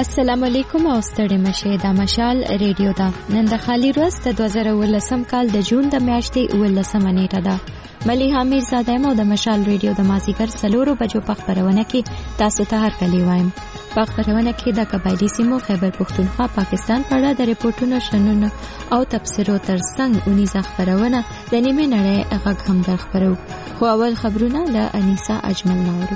السلام علیکم او ستړي مشه د مشال ریډیو دا نن د خالی ورځ د 2019 کال د جون د میاشتې 19 نیټه ده. مليحه میرزاده مو د مشال ریډیو د مازیګر 4 بجو په خبرونه کې تاسو ته هر کلی وایم. په خبرونه کې د قبایلی سیمو خیبر پختونخوا پاکستان په اړه د ریپورتونو شننه او تفسیرو ترڅنګ اونیزه خبرونه د نیمه نړۍ غږ هم در خبرو. خو اول خبرونه له انیسا اجمل نورو.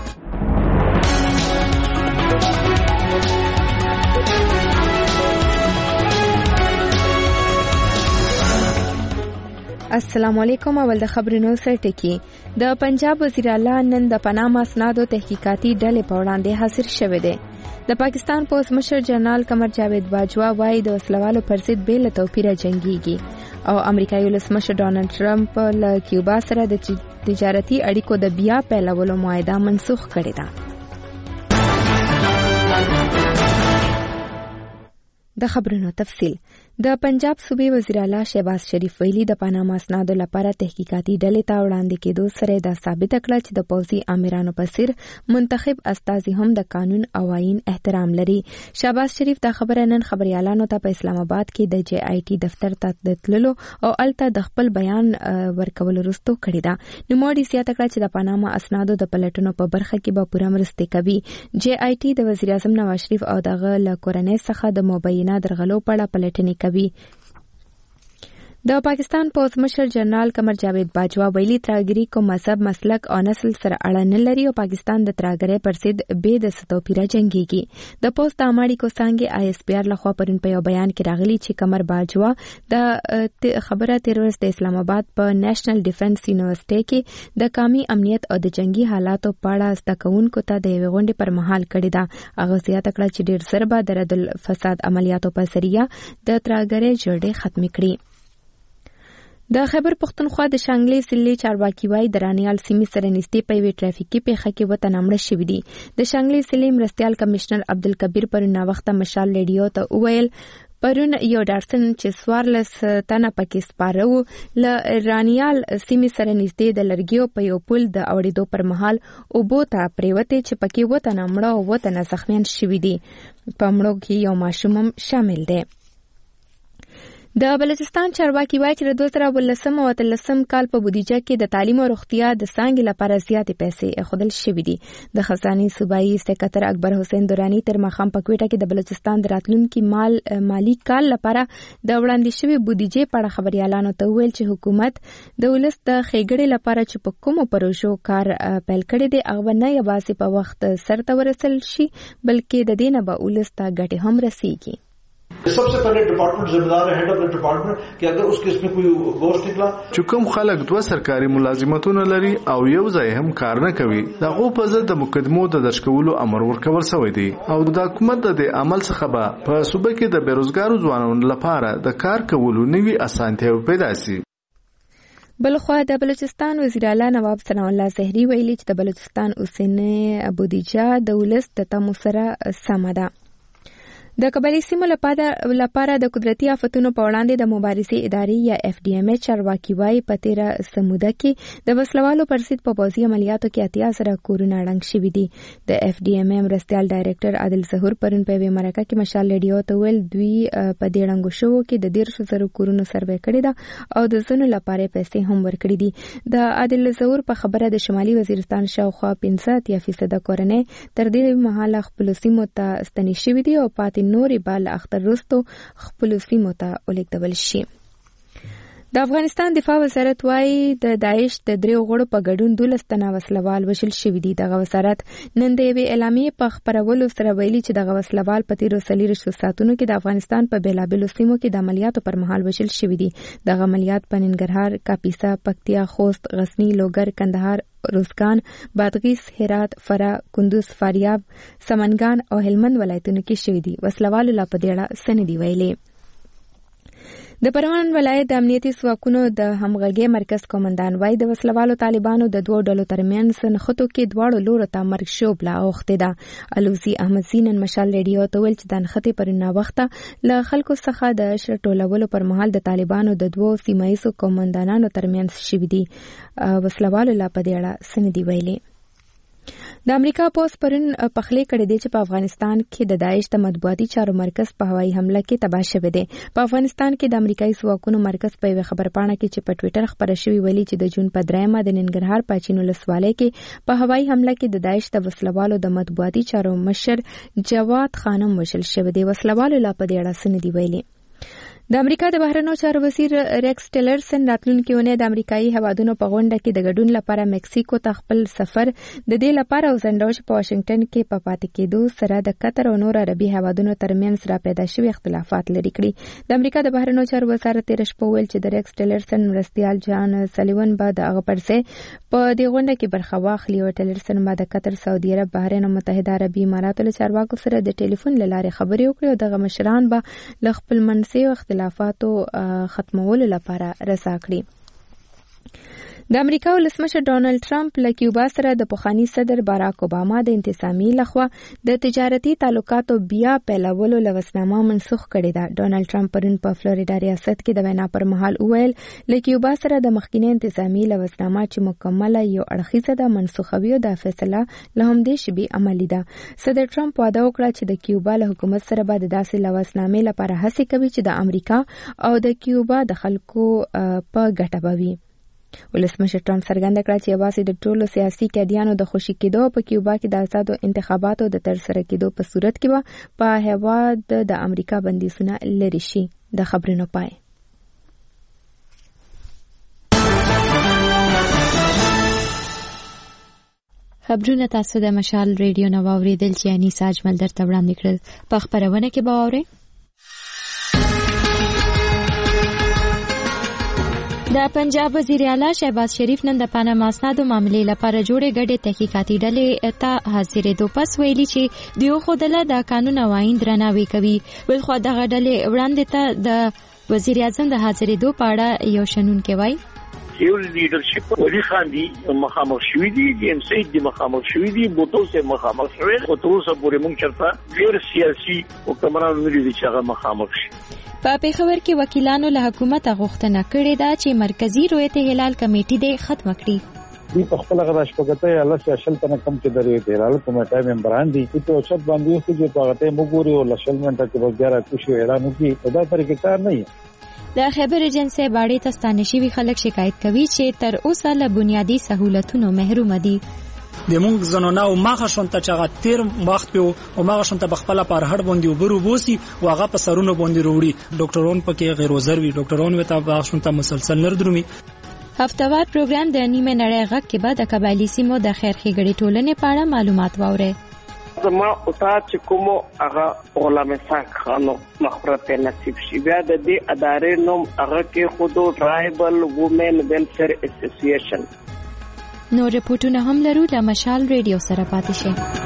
السلام علیکم. اول د خبرونو سرټکی. د پنجاب وزیر اعلی نن د پاناما اسنادو تحقیقاتي ډلې په وړاندې حاضر شوه دی. د پاکستان پوز مشر جنرال قمر جاوید باجوا وايي د وسلوالو پر ضد بې له توپیره جنگيږي او امریکایي ولسمشر ډونالد ټرمپ له کیوبا سره د تجارتي اړیکو د بیا پیلولو معاهده منسوخ کړې ده. د خبرونو تفصیل. د پنجاب صوبې وزیر اعلی شهباز شریف ویلي د پاناما اسنادو لپاره تحقیقاتي ډلې ته وړاندې کېدو سره دا ثابت کړه چې د پوځي آمرانو په څیر منتخب استازي هم د قانون او آئین احترام لري. شهباز شریف دا خبره نن خبريالانو ته په اسلام آباد کې د جی آی ټي دفتر ته تللو او الته د خپل بیان ورکول وروسته کړی دا. نوموړي زیاته کړه چې د پاناما اسنادو د پلټنو په برخه کې به پوره مرسته کوي. جی آی ټي د وزیر اعظم نواز شریف او دغه له کورنۍ څخه د مبینه درغلو په اړه پلټنې کوي. د پاکستان پوز مشر جنرال قمر جاوید باجوا ویلي ترهګري کوم مذهب مسلک او نسل سره اړه نه لري او پاکستان د ترهګرۍ پر ضد بې د ستوپیره جنگيږي. د پوز د اماړي کو څنګه آی اس پی آر لخوا پرون په یو بیان کې راغلي چې قمر باجوا د خبره تیر ورځ د اسلام آباد په نېشنل ډیفنس یونیورسيټي کې د قومي امنیت او د جنگي حالاتو په اړه زده کوونکو ته د غونډې پر مهال کړی دا. هغه زیاته کړه چې ډیر زر به د رد الفساد عملیاتو په ذریعہ د ترهګرۍ جوړې ختم کړي. د خیبر پختونخوا د شانګلې ضلع چارواکي وايي د رانیال سیمې سره نږدې په یوې ټرافیکي پیښه کې وته نامړه شوي دي. د شانګلې ضلع مرستیال کمشنر عبدالکبیر پرون وخته مشال ریډیو ته وویل پرون یو ډارسن چې 14 تنه پکې سپاره وو له رانیال سیمې سره نږدې د لرګیو په یو پل د اوړېدو پر مهال اوبو ته پریوتې چې پکې وته نامړه او وته زخمیان شوي دي. په مړو کې یو ماشوم هم شامل دی. د بلوچستان چارواکي وايي چې د 2019 او 2013 کال په بودیجه کې د تعلیم او روغتیا د څانګې لپاره زیاتې پیسې اخودل شوې دي. د خزاني صوبایي سکرټر اکبر حسین دورانی تر مخام په کوټه کې د بلوچستان د راتلونکي مالی کال لپاره د وړاندې شوی بودیجه په اړه خبريالانو ته ویل چې حکومت د ولس د ښېګړې لپاره چې په کومو پروژو کار پیل کړی دی هغه نه یوازې په وخت سرته ورسول شي بلکې د دې نه به ولس ته ګټه هم رسیږي. सबसे पहले डिपार्टमेंट जिम्मेदार है हेड ऑफ द डिपार्टमेंट कि अगर उसके इसमें कोई गोश्त निकला چې کوم خلک دوه سرکاري ملازمتونه لري او یو ځای هم کار نه کوي دغه په ضد د مقدمو د درج کولو امر ورکول شوی دی او د حکومت د عمل څخه به په صوبه کې د بیروزګارو ځوانانو لپاره د کار کولو نوي اسانتیاوې پیدا شي. بلخوا د بلوچستان وزیر اعلی نواب ثناء الله زهري ویلي چې د بلوچستان اوسنۍ بودیجه د ولس د تمو سره سم ده. د قبایلی سیمو لپاره د قدرتي آفتونو په وړاندې د مبارزې ادارې یا اف ډي ام چارواکي وايي په تیره سموده کې د وسلوالو پر ضد په پوځي عملیاتو کې 80 کورونه ړنګ شوي دي. د اف ډي ام مرستیال ډایریکټر عادل ظهور پرون په یوه مرکه کې مشال ریډیو ته ویل دوی په دې ړنګو شوو کې د 100,000 کورونو سروې کړی ده او د ځینو لپاره پیسې هم ورکړي دي. د عادل ظهور په خبره د شمالي وزیرستان شاوخوا 50% کورنۍ تر دې مهاله خپل سیمو ته ستنې شوي دي او پاتې نورې بال اختر رستو خپل سیمو ته ولیږدول شي. د افغانستان دفاع وزارت وايي د داعش د 3 غړو په ګډون 12 تنه وسلوال وژل شوي دي. دغه وزارت نن د یوې اعلامیې په خبرولو سره ویلي چې دغه وسلوال په تیرو 40 ساعتونو کې د افغانستان په بیلابیلو سیمو کې د عملیاتو پر مهال وژل شوي دي. دغه عملیات په ننګرهار، کاپیسا، پکتیا، خوست، غزنی، لوګر، کندهار، روزګان، بادغیس، هرات، فراه، کندوز، فاریاب، سمنګان او هلمند ولایتونو کې شوي دي. وسلوالو لا په دې اړه سندې ویلي. د پروان ولایت د امنیتي ځواکونو د همغږي مرکز قومندان وايي د وسلوالو طالبانو د دوه ډلو ترمنځ نښتو کې دواړو لورو ته مرګ شوبله اوښتې ده. الوزي احمدزي نن مشال ریډیو ته ویل چې د نښتې پر ناوخته له خلکو څخه د شټولولو پر مهال د طالبانو د دوه سیمایي قومندانانو ترمنځ شوي دي. وسلوالو لا په دې اړه سندې ویلي. د امریکا پوز پرون پخلی کړی دی چې په افغانستان کې د داعش د مطبوعاتي چارو مرکز په هوایي حمله کې تباه شوی دی. په افغانستان کې د امریکایي ځواکونو مرکز په یوه خبرپاڼه کې چې په ټویټر خبره شوې ویلي چې د جون په 3 د ننګرهار پاچین ولسوالۍ کې په هوایي حمله کې د داعش د وسلوالو د مطبوعاتي چارو مشر جواد خانم وژل شوی دی. وسلوالو لا په دې اړه څه نه دي ویلي. د امریکا د بهرنیو چارو وزیر ریکس ټیلرسن راتلونکي اونۍ د امریکایي هوادونو په غونډه کې د ګډون لپاره مکسیکو ته خپل سفر د دې لپاره وزندوش په واشنگټن کې په پاتې کېدو سره د قطر او نور عربي هوادونو ترمنځ را پیدا شوي اختلافات لرې کړي. د امریکا د بهرنیو چارو وزارت تېره شپه وویل چې د ریکس ټیلرسن مرستیال جان سلیون به د هغه پر ځای په دې غونډه کې برخه واخلي او ټیلرسن به د قطر، سعودي عرب، بحرین او متحده عربي اماراتو له چارواکو سره د ټلیفون له لارې خبرې وکړي او دغه مشران به له خپل منځي اختلافاتو ختمولو لپاره رضا کړي. د امریکا ولسمشر ډونالد ټرمپ له کیوبا سره د پخواني صدر باراک اوباما د انتظامی لخوا د تجارتي تعلقاتو بیا پیلولو لوسنامه منسوخ کړې ده. ډونالد ټرمپ پرون په فلوریډا ریاست کې د وینا پر مهال وویل له کیوبا سره د مخکینی انتظامی لوسنامه چې مکمله یو اړخیزه ده منسوخوي او د فیصله له همدې شی عملی ده. صدر ټرمپ وعده وکړه چې د کیوبا له حکومت سره به د داسې لوسنامې لپاره هڅه کوي چې د امریکا او د کیوبا د خلکو په ګټه وي. ولسمشر ټرمپ څرګنده کړه چې یوازې د ټولو سیاسي قیدیانو د خوشي کېدو په کیوبا کې د آزادو انتخاباتو د ترسره کېدو په صورت کې به په هیواد د امریکا بندیزونه لرې شي. د خبرونو پای. خبرونه تاسو د مشال ریډیو نو اوریدل چې انیسا اجمل درته وړاندې کړل. په خبرونه کې به اورئ د پنجاب وزیر اعلی شهباز شریف نن د پاناما اسنادو معاملې لپاره جوړې ګډې تحقیقاتي ډلې ته حاضرېدو پس ویلي چې دیو خودله د قانون او آئین درناوی کوي. بلخو دغه ډلې وړاندې ته د وزیر اعظم د حاضرېدو په اړه یو شنونکی وایي یو لیډرشپ ولی خان دي مخامخ شوی دي د ام سید دي مخامخ شوی دي بوتو سه مخامخ شوی او تر اوسه پورې مونږ چرته ډیر سیاسي حکمران نه دي چې هغه مخامخ شي. په پیښور کې وکیلانو له حکومت غوښتنه کړې ده چې مرکزی رویت هلال کمیټې دې ختم کړي. دی په خپل غراش پګته الله سپیشل تنه کم چې درې هلال کمیټه ممبران دي چې اوچت باندې چې په هغه موږ او لشل منټه کې وګړه کوشش اعلان وکړي دا طریقې کار نه وي. د خیبر ایجنسی باندې تستانه شوی خلک شکایت کوي چې تر اوسه له بنیادی سہولتونو محروم دي. د مونږ زنونه او ماخه شونته چې تیر وخت په او ماخه شونته بخپله پر هړ باندې وبرو بوسي او هغه په سرونو باندې وروړي. ډاکټرون پکې غیر وزروي ډاکټرون وته په شونته مسلسل نردرومي. هفتوار پروګرام د نیمه نړۍ غږ کې بعد د قبایلی سیمو د خیر ښېګړې ټولنې په اړه معلومات واورئ. زما استاد چې کومو هغه غلام اسحاق خانو مغفرت نصیب شي بیا د دې ادارې نوم هغه کې خودو ټرایبل وومن ویلفیر اسوسییشن. نو رپورټونه هم لرو د مشال ریډیو سره پاتې شي.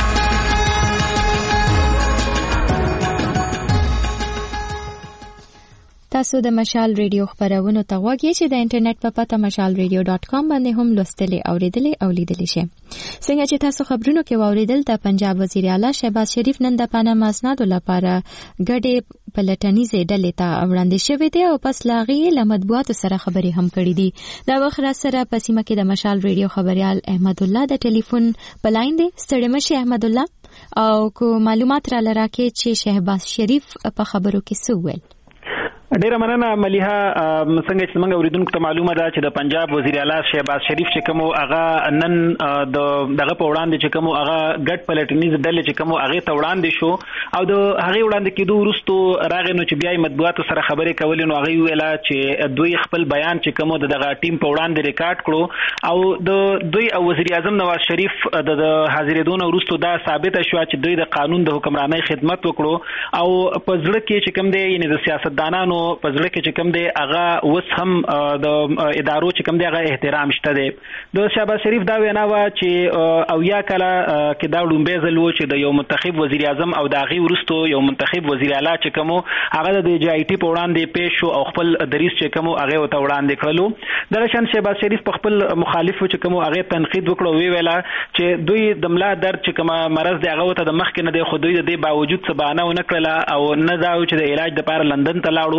تاسو د مشال ریډیو خبرونو ته غواړئ چې د انټرنیټ په پته mashalradio.com باندې هم لوستلې اوریدلې او لیدلې شئ. څنګه چې تاسو خبرونو کې واوریدل د پنجاب وزیر اعلی شهباز شریف نن د پاناما اسنادو لپاره ګډې پلټنیزې ډلې ته وړاندې شوې دي او پس لاغې له مطبوعاتو سره خبرې هم کړې دي. دا وخت را سره په سیمه کې د مشال ریډیو خبريال احمد الله د ټلیفون په لاین دی. ستړي مشه احمد الله او کو معلومات را لراکې چې شهباز شریف په خبرو کې څه ویل. ډیره مننه ملیحه. څنګه چې موږ اوریدونکو ته معلومه ده چې د پنجاب وزیر اعلی شهباز شریف چې کوم هغه نن دغه په وړاندې چې کوم هغه ګډ پلټنیز ډلې چې کوم هغه ته وړاندې شو او د هغه وړاندې کېدو وروسته راغی نو چې بیا مطبوعاتو سره خبرې کولې نو هغه ویل چې دوی خپل بیان چې کوم دغه ټیم په وړاندې ریکارډ کړو او د دوی او وزیر اعظم نواز شریف د حاضرېدو وروسته دا ثابت شو چې دوی د قانون د حکمرانۍ خدمت وکړو او په ځړ کې چې کوم دی یعنی د سیاستدانانو په ځل کې چې کوم دی هغه اوس هم د ادارو چې کوم دی هغه احترام شته دی. د شهباز شریف دا وینا و چې او یا کله کې دا لومبه ځل و چې د یو منتخب وزیر اعظم او د هغې وروسته یو منتخب وزیر اعلی چې کوم هغه د جی آی ټي په وړاندې پیش شو او خپل دریځ چې کوم هغه ورته وړاندې کړلو. دغه شان شهباز شریف په خپل مخالفو چې کوم هغه تنقید وکړو وی ویلا چې دوی د ملا درد چې کوم مرض دی هغه ته د مخ کې نه دی خو دوی د دې باوجود څه بهانه ونه کړله او نه دا چې د علاج لپاره لندن ته لاړو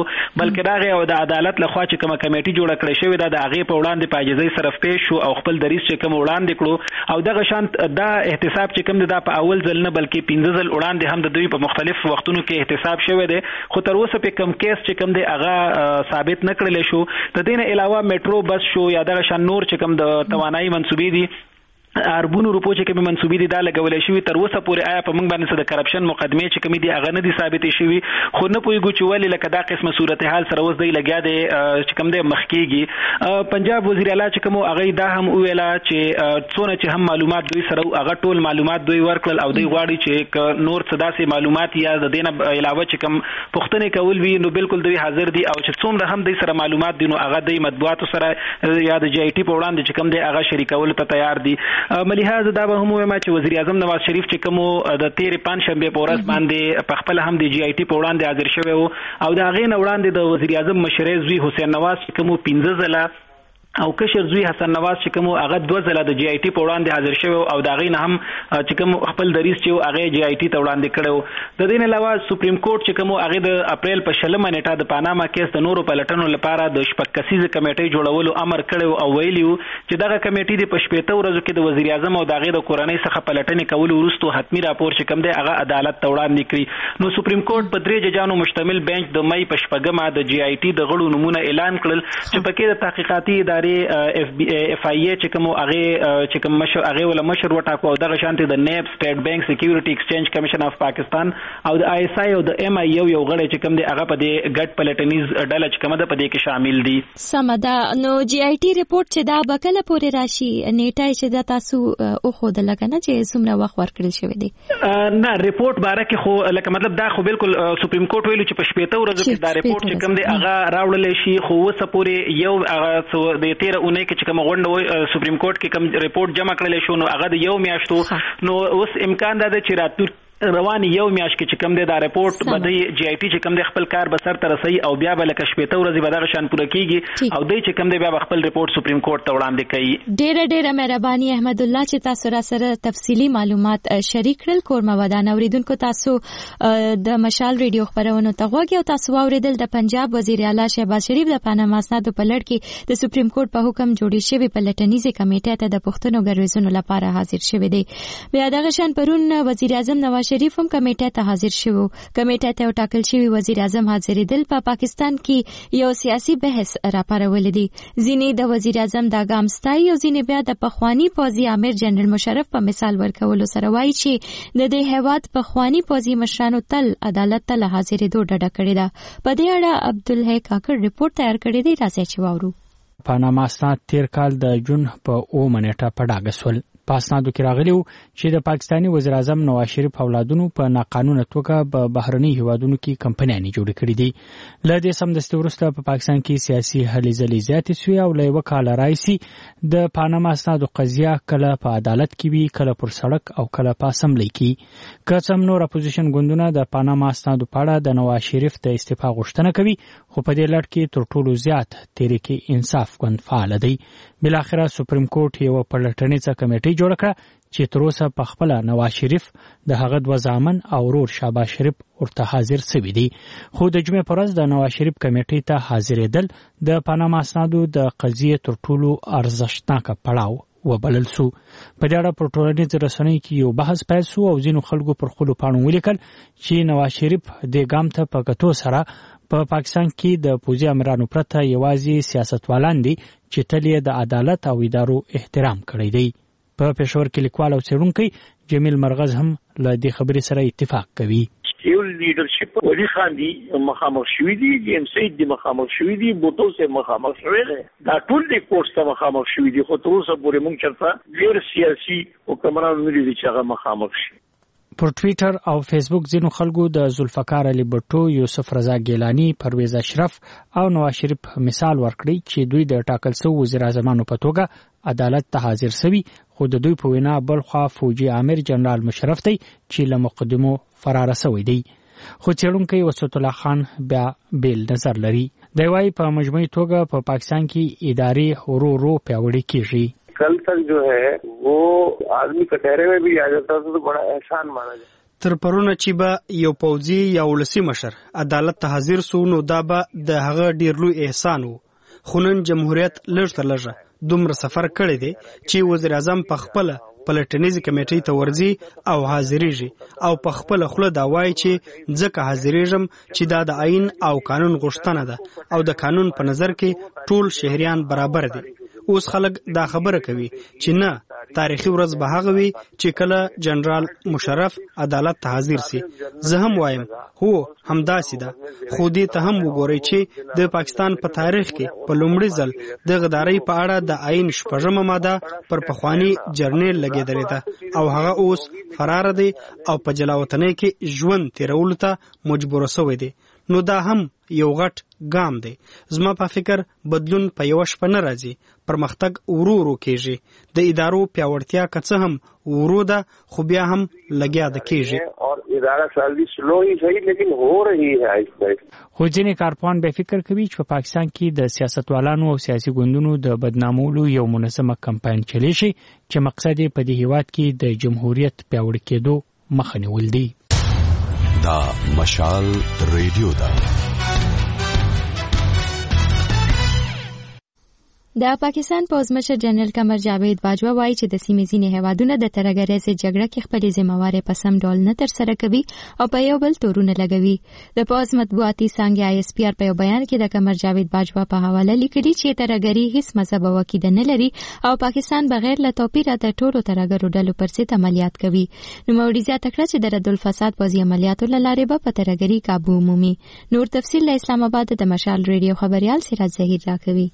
بلکې دا او د عدالت لخوا چې کومه کمیټي جوړه کړې شوې ده د هغه په وړاندې په عاجزۍ سره پیښ شو او خپل دریځ چې کوم وړاندې کړو او دغه شان دا احتساب چې کوم دا په اول ځل نه بلکې 15 ځل وړاندې هم د دوی په مختلف وختونو کې احتساب شوی دی خو تر اوسه په کم کیس چې کوم دی هغه ثابت نه کړل شو. د دې نه علاوه میټرو بس شو یا دغه شان نور چې کوم د توانایي منسوبې دي اربونو روپو چې کومه منسوبې دي دا لګولې شوی تر اوسه پورې آیا په موږ باندې د کرپشن مقدمه چې کومې دي هغه نه دي ثابتې شوی خو نه پوهیږو چې ولې لکه دا قسمه صورتحال سره اوس دی لګیا دی چې کوم دی مخکېږي. پنجاب وزیر اعلی چې کوم هغه دا هم ویلا چې څونه چې هم معلومات دوی سره هغه ټول معلومات دوی ورکړل او دوی غواړي چې نور څه داسې معلومات یا د دینه علاوه چې کوم پوښتنې کول وي نو بالکل دوی حاضر دي او چې څومره هم دوی سره معلومات دي نو هغه د مطبوعاتو سره یا د جی آی ټي په وړاندې چې کوم دی هغه شریکول ته تیار دي. مليحه دا به هم وایم چې وزیر اعظم نواز شریف چې کوم د تیر پنځشنبه په ورځ باندې په خپل هم د جی آی ټي په وړاندې حاضر شوی او دا غي نه وړاندې د وزیر اعظم مشر زوی حسین نواز چې کوم 15 ځله او کشر زوی حسن نواز چې کوم هغه 2 ځله د جی آی ټي په وړاندې حاضر شوی او دا غي نه هم چې کوم خپل دریځ چې هغه جی آی ټي ته وړاندې کړو. د دې نه علاوه سپریم کورټ چې کوم هغه د اپریل په 16 نیټه د پاناما کیس د نورو پلټنو لپاره د شپږ کسیزه کمیټې جوړولو امر کړو او ویلیو چې دغه کمیټې د پښپېته ورځو کې د وزیر اعظم او دغه د کورنۍ څخه پلټنې کول ورستو حتمی راپور چې کوم دی هغه عدالت ته وړاندې کړي. نو سپریم کورټ په 3 ججانو مشتمل بنچ د مې په شپږمه د جی آی ټي د غړو نمونه اعلان کړل چې پکې د تحقیقاتي ادارې اف آی ای چې کوم هغه چې کوم مشر هغه ول مشر وټاکو او دغه شانتي د نیب سټیټ بانک سکیورټي ایکسچینج کمیشن اف پاکستان او د آی اس آی او د ایم آی یو غړي چې کوم دی هغه په دې ګډ پلټنیز ډله چې کوم ده په دې کې شامل دي. سمدا نو جی آی ټي ریپورت چې دا بکله پورې راشي نیټه چې دا تاسو او خود لګنه چې څومره وخت ورکړل شوی دی نه ریپورت باره کې خو لکه مطلب دا خو بالکل سپریم کورټ ویلو چې په شپېته ورځو کې دا ریپورت چې کوم دی هغه راوړل شي خو وسه پورې یو هغه د 13 اونۍ کې غونډه سپریم کورټ کې کوم ریپورت جمع کړل شو نو هغه د یو میاشتو نو اوس امکان ده چې راتلونکي روان یو میاش کې چې کوم دی دا ریپورت بده جی آی ټي چې کوم دی خپل کار به سر ته رسي او بیا به لکه شپېته ورځې به دغه شان پوره کیږي او دوی چې کوم دی بیا خپل ریپورت سپریم کورټ ته وړاندې کوي. ډېره مهرباني احمد الله چې تاسو را سره تفصیلی معلومات شریک کړل. کورما ودان اوریدونکو تاسو د مشال ریډیو خبرونه ته غوږی او تاسو اوریدل د پنجاب وزیر اعلی شهباز شریف د پاناما اسنادو په لړ کې د سپریم کورټ په حکم جوړې شوی پلټنیزه کمیټه ته د پښتنو ګرویزونو لپاره حاضر شوی دی. بیا دغه شان پرون وزیر اعظم نواز شریف هم کمیټه ته حاضر شوی. کمیټه ته ټاکل شوی وزیر اعظم حاضرېدل په پاکستان کې یو سیاسي بحث راپارول دي. ځینې د وزیر اعظم دا ګام ستایي او ځینې بیا د پخوانی پوځي امیر جنرال مشرف په مثال ورکولو سره وایي چې د دې هیواد پخوانی پوځي مشرانو تل عدالت ته حاضرېدو ډډه کړې ده. په دې اړه عبدالحی کاکړ ریپورت تیار کړی دی. راځي چې واورو. پاناما اسناد تیر کال د جون په 9 نیټه په ډاګه سول. په اسنادو کې راغلی و چې د پاکستاني وزیر اعظم نواز شریف اولادونو په ناقانونه توګه په بهرني هیوادونو کې کمپنیانې جوړې کړې دي. له دې سمدستي وروسته په پاکستان کې سیاسي هلې ځلې زیاتې شوې او له یوه کاله راهیسې د پاناما اسنادو قضیه کله په عدالت کې وي کله پر سړک او کله په اسمبلی کې. که څه هم نور اپوزیشن ګوندونه د پاناما اسنادو په اړه د نواز شریف د استعفا غوښتنه کوي خو په دې لړ کې تر ټولو زیات تحریک انصاف ګوند فعال دی. بالاخره سپریم کورټ یو پلټنیزه کمیټه جوړ کړه چې تر اوسه په خپل نواز شریف د هغه 2 زامن او ورور شهباز شریف ورته حاضر شوی دی. خو د جمعې پر ورځ د نواز شریف کمیټې ته حاضرېدل د پاناما اسنادو د قضیې تر ټولو ارزښتناک پړاو وبلل سو. په دې اړه پر ټولنیزو رسنیو کې یو بحث پیل سو او ځینو خلکو پر خپلو پاڼو ولیکل چې نواز شریف د ګام ته په کتو سره په پاکستان کې د پوځي امیرانو پرته یوازې سیاستوالان دي چې تل یې د عدالت او ادارو احترام کړی دی. په پېښور کې لیکوال او څېړونکی جمیل مرغز هم له دې خبرې سره اتفاق کوي. یو لیډرشپ ولی خان دي مخامخ شوی دي جیم سید دي مخامخ شوی دي بوتو سه مخامخ شوی دي دا ټول د کوټ سره مخامخ شوی دي خو تر اوسه پورې مونږ چرته ډیر سیاسي حکمران نه دي چې هغه مخامخ شي. پر ټویټر او فیسبوک ځینو خلکو د ذوالفقار علي بټو، یوسف رضا ګیلانی، پرویز اشرف او نواز شریف مثال ورکړي چې دوی د ټاکل شویو وزیر اعظمانو په توګه عدالت ته حاضر شوي خو د دوی په وینا بل خوا فوجي امیر جنرال مشرف دی چې له مقدمو فرار شوی دی. خو څېړونکی وسط الله خان بیا بیل نظر لري. دی وايي په مجموعي توګه په پاکستان کې ادارې ورو پیاوړې کیږي. कल तक जो है वो आदमी कटहरे में भी आ जाता था तो बड़ा एहसान माना जाता. تر پرونه چې به یو پوځي یا ولسی مشر عدالت ته حاضر سو نو دا به د هغه ډیر لوی احسان وو. خو نن جمهوریت لږ تر لږه دومره سفر کړی دی چې وزیر اعظم په خپله پلټنیزې کمیټې ته ورځي او حاضریږي او په خپله خوله دا وایي چې ځکه حاضریږم چې دا د آئین او قانون غوښتنه ده او د قانون په نظر کې ټول شهریان برابر دي. اوس خلک دا خبره کوي چې نه تاریخي ورځ به هغه وي چې کله جنرال مشرف عدالت ته حاضر سي. زه هم وایم هو همداسې ده، خو دې ته هم وګورئ چې د پاکستان په تاریخ کې په لومړي ځل د غدارۍ په اړه د آئین 6مه ماده پر پخواني جرنیل لګېدلې ده او هغه اوس فرار دی او په جلاوطنۍ کې ژوند تیرولو ته مجبور شوی دی. نو دا هم یو غټ ګام دی. زما په فکر بدلون په یو شپه نه راځي، پرمختګ ورو ورو کېږي. د ادارو پیاوړتیا که څه هم ورو ده خو بیا هم لګیا ده کېږي. خو ځینې کارپوهان به فکر کوي چې په پاکستان کې د سیاستوالانو او سیاسي ګوندونو د بدنامولو یو منظمه کمپاین چلی شي چې مقصد یې په دې هیواد کې د جمهوریت پیاوړي کېدو مخه نیول دی. دا مشال ریډیو ده. د پاکستان پوځمشر جنرال قمر جاوید باجوا وایي چې د سیمې ځینې هیوادونه د ترهګرۍ ضد جګړه کې خپلې ذمہوارۍ په سم ډول نه ترسره کوي او په یو بل تورونه لګوي. د پوځ مطبوعاتي څانګې ISPR په یو بیان کې د قمر جاوید باجوا په حواله لیکلي چې ترهګري هیڅ مذهب او عقیده نه لري او پاکستان بغیر له توپیره د ټولو ترهګرو ډلو پر ضد عملیات کوي. نوموړي زیاته کړه چې د رد الفساد پوځي عملیاتو له لارې به په ترهګري قابو ومومي. نور تفصیل له اسلام آباد د مشال ریډیو خبريال سراج ظهیر راکوي.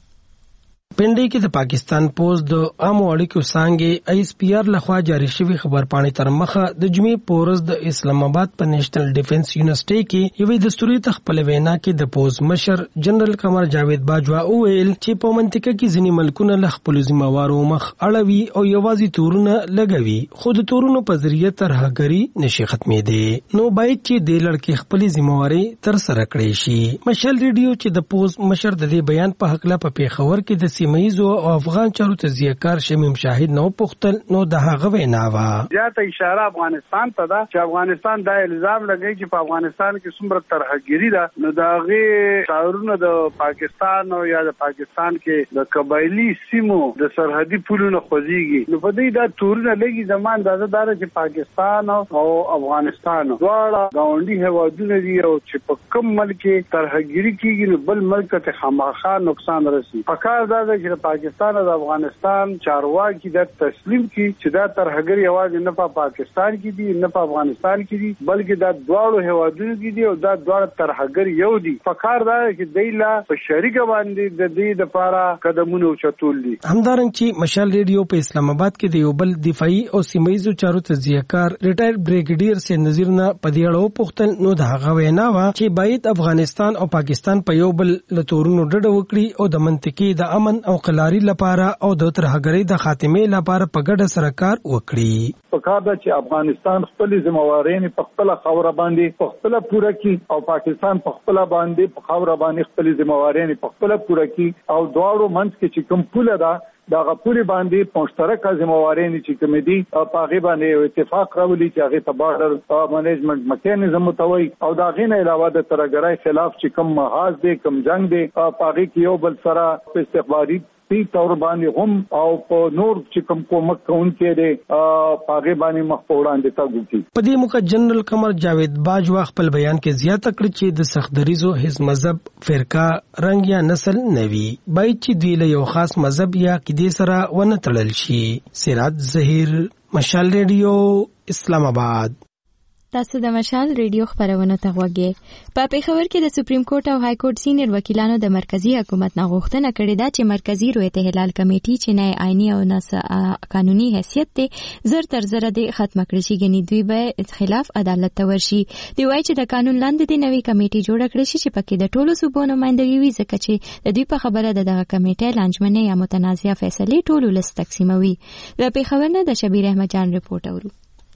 پنډي کې د پاکستان پوز د عامو اړیکو څانګې ISPR لخوا جاری شوی خبرپاڼې تر مخه د جمعې پورز د اسلام آباد په نېشنل ډیفنس یونیورسيټي کې یوې دستوري تخپل وینا کې د پوز مشر جنرال قمر جاوید باجوا وویل چې په منطقه کې ځینې ملکونه له خپل ذمہوارو مخ اړوي او یوازې تورونه لګوي خو د تورونو په ذریعہ ترهګري نشي ختمېدي. نو باید چې د لړکې خپل ذمہواري تر سره کړې شي. مشال ریډیو چې د پوز مشر د دې بیان په حق لا په پیښور کې د سیمایزو او افغان چارو تجزیه‌کار شمیم شاهد نو پختل نو د هغه وینا وا زیاته اشاره افغانستان ته ده چې افغانستان دا الزام لګی چې په افغانستان کې څومره ترهګری ده نو دا غي شاورونه د پاکستان او یا د پاکستان کې د قبایلی سیمو د سرحدي پولونو خوځيږي. نو په دې دا تورونه لګي زمان دا دار چې پاکستان او افغانستان دواړه گاونډي هوادونه دي او چې په کوم ملک ترهګری کیږي بل ملک ته خامخا نقصان رسي. پکار دا چې پاکستان او افغانستان چارواکي د تسلیم کی چې دا ترهګری आवाज نه په پاکستان کې دي نه په افغانستان کې دي بلکې دا دواړو هوادونو کې دي او دا دواړه ترهګری یو دي. فکر دا چې دیلا په شریکه باندې د دې لپاره قدمونه چتول دي. همدارنګه چې مشال ریډیو په اسلام آباد کې د یو بل دفاعي او سیمایزو چارو تجزیه‌کار ریټایر بریګیډیر سید نذیر نه په دې اړه پوښتنه نو د هغه وینا وا چې باید افغانستان او پاکستان په یو بل لتورونو ډډه وکړي او د منطقي د امن او قلاري لپاره او د ترهګرۍ د خاتمه لپاره په ګډه سره کار وکړي. پکار ده چې افغانستان خپل ذمہوارۍ په خپل خاور باندې په خپل پوره کړي او پاکستان په خپل باندې په خاور باندې خپل ذمہوارۍ په خپل پوره کړي او دواړو منځ کې چې کوم پوله ده دا غپوري باندې مشترکه ذمہوارۍ چې کوم دي په هغه باندې اتفاق راولي چې هغه ته بارډر منیجمنت میکانیزم متوي او دا غینه علاوه د ترهګرۍ خلاف چې کوم محاذ دي کوم جنگ دي په هغه کې یو بل سره په استخباري تور باندې هم او په نور چې کوم کومک کوونکي دي پاګې باندې مخ په وړاندې تاګو کی. په دې موقع جنرال قمر جاوید باجوا خپل بیان کې زیاته کړ چې د سختدریزو هیڅ مذهب فرقه رنګ یا نسل نوي باید چې دی له یو خاص مذهب یا کدي سره ونه تړل شي. سراج ظهیر مشال ریډیو اسلام آباد. تاسو د مشال ریډیو خبرونه ته غوږی. په پیښور کې د سپریم کورټ او های کورټ سینیر وکیلانو د مرکزی حکومت نه غوښتنه کړې ده چې مرکزی رویت هلال کمیټي چې نه آئینی او نه قانوني حیثیت ته زر تر زر د ختم کړی شي غني دوی به خلاف عدالت ته ورشي. دی وایي چې د قانون لاندې د نوې کمیټي جوړ کړی شي چې پکې د ټولو صوبو نمائندګي وي ځکه چې د دوی په خبره دغه کمیټه لانجمنه یا متنازعه فیصله ټولو لس تقسیموي. د پیښور نه د شبیر احمد جان رپورټ اورو.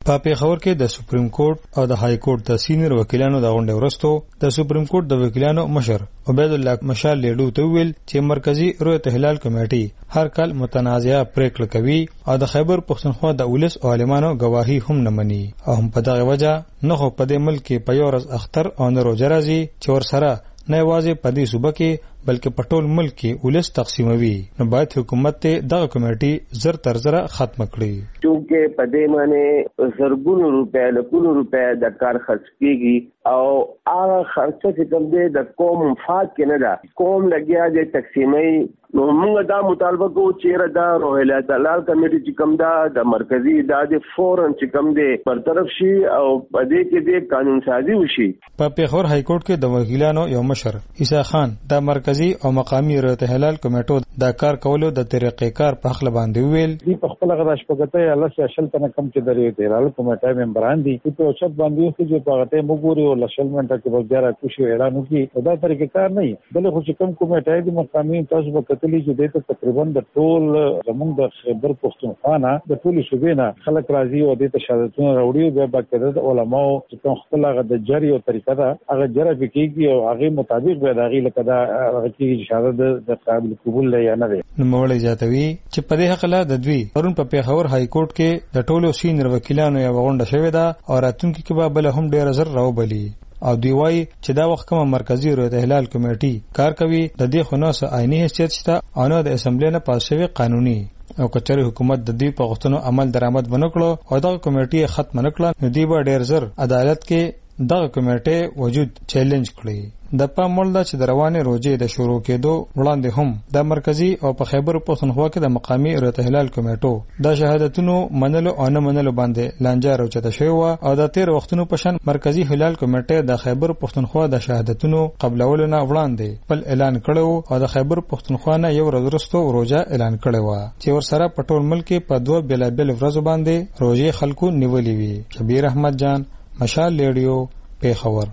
په پیښور کې د سپریم کورټ او د های کورټ د سینیئر وکیلانو د غونډې وروسته د سپریم کورټ د وکیلانو مشر عبید الله مشال لیډو ته ویل چې مرکزی رؤیت هلال کمیټه هر کال متنازعه پریکړه کوي او د خیبر پښتونخوا د ولس عالمانو گواهی هم نه مني او هم په دغه وجه نه خو په دې ملک کې په یو ورځ اختر او نه روزه راځي چې ورسره نه یوازې په دې صوبه کې بلکې په ټول ملک کې ولس تقسیموي نو باید حکومت ته دغه کمیټي زر تر زره ختم کړي چې په دې باندې زرګونو روپیا لکونو روپیا د کار خرڅ کیږي او هغه خرڅ چې کوم دی د قوم مفاد کې نه ده قوم لګیا دی تقسیمي نو موږ دا مطالبه کوو چې دا روهیلات هلال کمیټي چې کوم دا د مرکزی ادارې فورن چې کوم دی برطرف شي او په دې کې د قانون سازي وشي په پیښور های کورټ کې د وکیلانو یو مشر عیسی خان د مرکزی او مقامی رؤیت هلال کمیټو د کار کولو د طریقې کار په خپل باندې ویل دی په خپل غواش پګته الله سي اشل تنه کم چې د رؤیت هلال کمیټه ممبران دي په اوچت باندې چې په غته موږ او لشل منټه کې وګړه کوشش اعلان وکړي دا طریقې کار نه بل خو چې کم کمیټه دي مقامی تاسو په چې د تقریبا د ټول زموږ د خیبر پښتونخوا نه د ټول صوبې نه خلک راځي او د شهادتونو راوړي او به باقاعده د علماو چې خپل هغه د جری او طریقه ده هغه جره کېږي او هغه مطابق به داغي لکه دا هغه کې شهادت د قابل قبول یا نه وي نو مولوی جاتوي چې په دې حق له د دوی پرون په پیښور های کورټ کې د ټولو سینیئر وکیلانو یو غونډه شوې ده او راتلونکي کې به بل هم ډیر زر راوبلي او دوی وایي چې دا وخت کومه مرکزی رؤیت هلال کمیټي کار کوي د دې خناس عیني حیثیت شته او نه د اسمبلی نه پاس شوی قانوني او کچري حکومت د دې په غوښتنو عمل درآمد ونکړو او دا کمیټي ختم نکړه نو دی به ډیر زر عدالت کې دغه کمیټه وجود چیلنج کړی د پامول دا چې د روانه روزې د شروع کېدو وړاندې هم د مرکزی او په خیبر پښتونخوا کې د مقامی رؤیت هلال کمیټو د شهادتونو منلو او نه منلو باندې لانجه راوچته شوی او د تیر وختونو په شان مرکزی هلال کمیټه د خیبر پښتونخوا د شهادتونو قبلولو نه وړاندې خپل اعلان کړو او د خیبر پښتونخوا نه یو ورځ وروسته روزه اعلان کړی و چې ورسره په ټول ملک په دوه بېلابېل ورځو باندې روزې خلکو نیولې وي شبیر احمد جان مشال ریډیو پیښور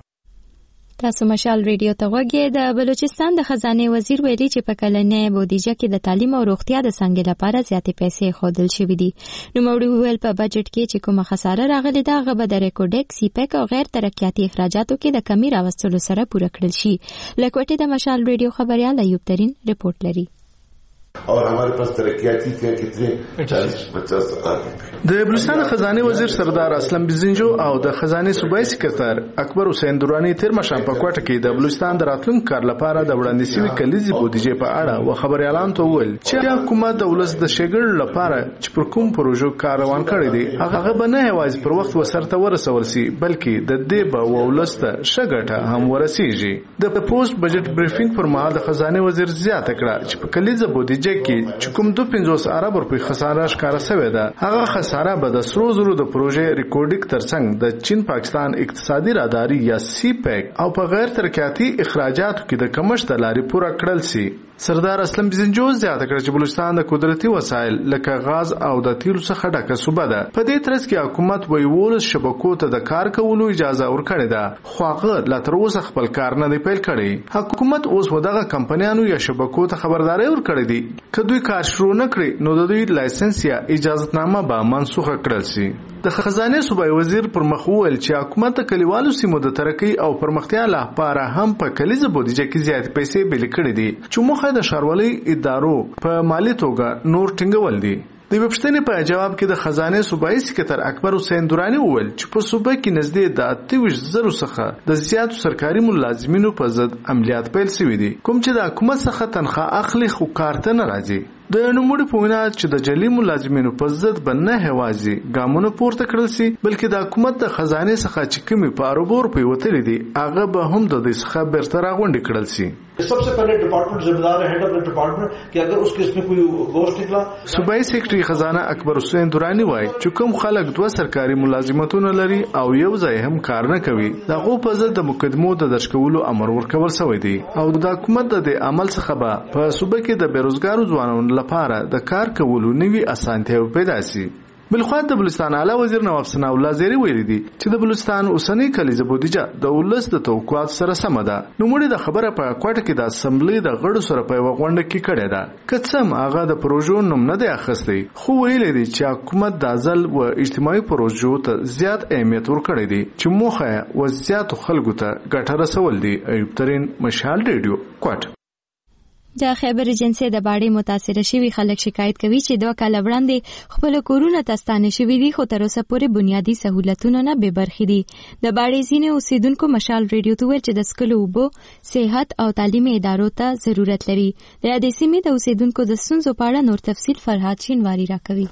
تاسو مشال ریډیو ته وګورئ د بلوچستان د خزانه وزیر ویلي چې په کلنې بودیجه کې د تعلیم او روغتیا د څنګه لپاره زیاتې پیسې خودل شوې دي نو موري ویل په بجټ کې چې کومه خساره راغلي دا غو د ریکورډک سی پیک او غیر ترقیاتي اخراجاتو کې د کمی راوستلو سره پوره کړل شي لکوټه د مشال ریډیو خبريال ایوب ترين رپورت لري और हमारे पास तरक्याती थे कितने 40-50 د بلوچستان خزانه وزیر سردار اسلم بزنجو او د خزانه صوبایي سکرټر اکبر حسین درانی تیر مشام په کوټه کې د بلوچستان د راتلونکو کار لپاره د وړاندې شوی کلیزي بودیجه په اړه و خبري اعلان ته ویل چې حکومت د ولس د شګړ لپاره چې پر کوم پروژو کار روان کړی دی هغه به نه یوازې پر وخت وسرته ورسول شي بلکې د دې به ولسته شګټه هم ورسیږي د پوسټ بجټ بریفینګ پر مهال د خزانه وزیر زیاته کړه چې په کلیزه بودیجه کې چې کوم 250 ارب روپی خساره ښکارا شوې ده هغه خساره به د سرو زرو د پروژې ریکورډینګ ترڅنګ د چین پاکستان اقتصادي راداري یا سی پیک او په غیر ترقیاتي اخراجاتو کې د کمښت لاري پوره کړل شي سردار اسلم بزنجو زیاته کړ چې بلوچستان د قدرتي وسایل لکه غاز او د تیلو څخه ډکه صوبه ده په دې ترڅ کې حکومت ویول شبکو ته د کار کولو اجازه ورکړې ده خو هغه لا تر اوسه خپل کار نه دی پیل کړی حکومت اوس ودغه کمپنیانو یا شبکو ته خبرداري ورکړې دي که دوی کار شروع نکړي نو د دوی لایسنس یا اجازهنامه به منسوخه کړل شي د خزانه صوبایي وزیر پر مخ وویل چې حکومت د کلیوالو سیمو د ترقۍ او پرمختیا لپاره هم په کلیزه بودیجه کې زیات پیسې بل کړې دي چې موخه د شاروالۍ ادارو په مالی توګه نور ټینګول دي د وبښتنې په جواب کې د خزانه صوبایي سکرټر اکبر حسین درانی وویل چې په صوبه کې نږدې د 28,000 څخه د زیاتو سرکاري ملازمینو په ضد عملیات پیل شوي دي کوم چې د حکومت څخه تنخواه اخلي خو کارته نه راځي د نوموړي په وینا چې د جعلي ملازمینو په ضد به نه هوازي ګامونه پورته کړل شي بلکې د حکومت د خزانه څخه چې کومي په اروبور په وتلې دي هغه به هم د دې څخه برتر راغونډې کړل شي सबसे पहले डिपार्टमेंट जिम्मेदार है हेड ऑफ द डिपार्टमेंट कि अगर उसके इसमें कोई गोश्त निकला صوبایي سکرټري خزانه اکبر حسین درانی وایي چې کوم خلک دوه سرکاري ملازمتونه لري او یو ځای هم کار نه کوي دغه په ضد د مقدمو د درج کولو امر ورکول شوی دی او د حکومت د عمل څخه به په صوبه کې د بیروزګارو ځوانانو لپاره د کار کولو نوي اسانتیاوې پیدا شي بلخوا د بلوچستان اعلی وزیر نواب ثناء الله زیری ویلي دي چې د بلوچستان اوسنۍ کلیزه بودیجه د ولس د توقعات سره سم ده. نو موږ د خبره په کوټه کې د اسمبلی د غړو سره په وغونډه کې کړې ده. کڅم هغه د پروژو نوم نه دی اخیستی، خو ویلي دي چې حکومت د ځل و اجتماعي پروژو ته زیات اهمیت ورکړی دی چې موخه و زیات خلکو ته ګټه رسول دي. ایوب ترين، مشال ریډیو، کوټ. د خیبر ایجنسی د باړې متاثره شوي خلک شکایت کوي چې 2 کال وړاندې خپل کورونه ته ستانه شوي دي، خو تر اوسه پورې بنیادی سہولتونه نه به برخې دي. د باړې ځینې اوسیدونکو مشال ریډیو ته ویل چې د سکلو اوبو، صحت او تعلیمي ادارو ته ضرورت لري. د دې سیمې د اوسیدونکو د ستونزو په اړه نور تفصیل فرهاد شینواری راکوي.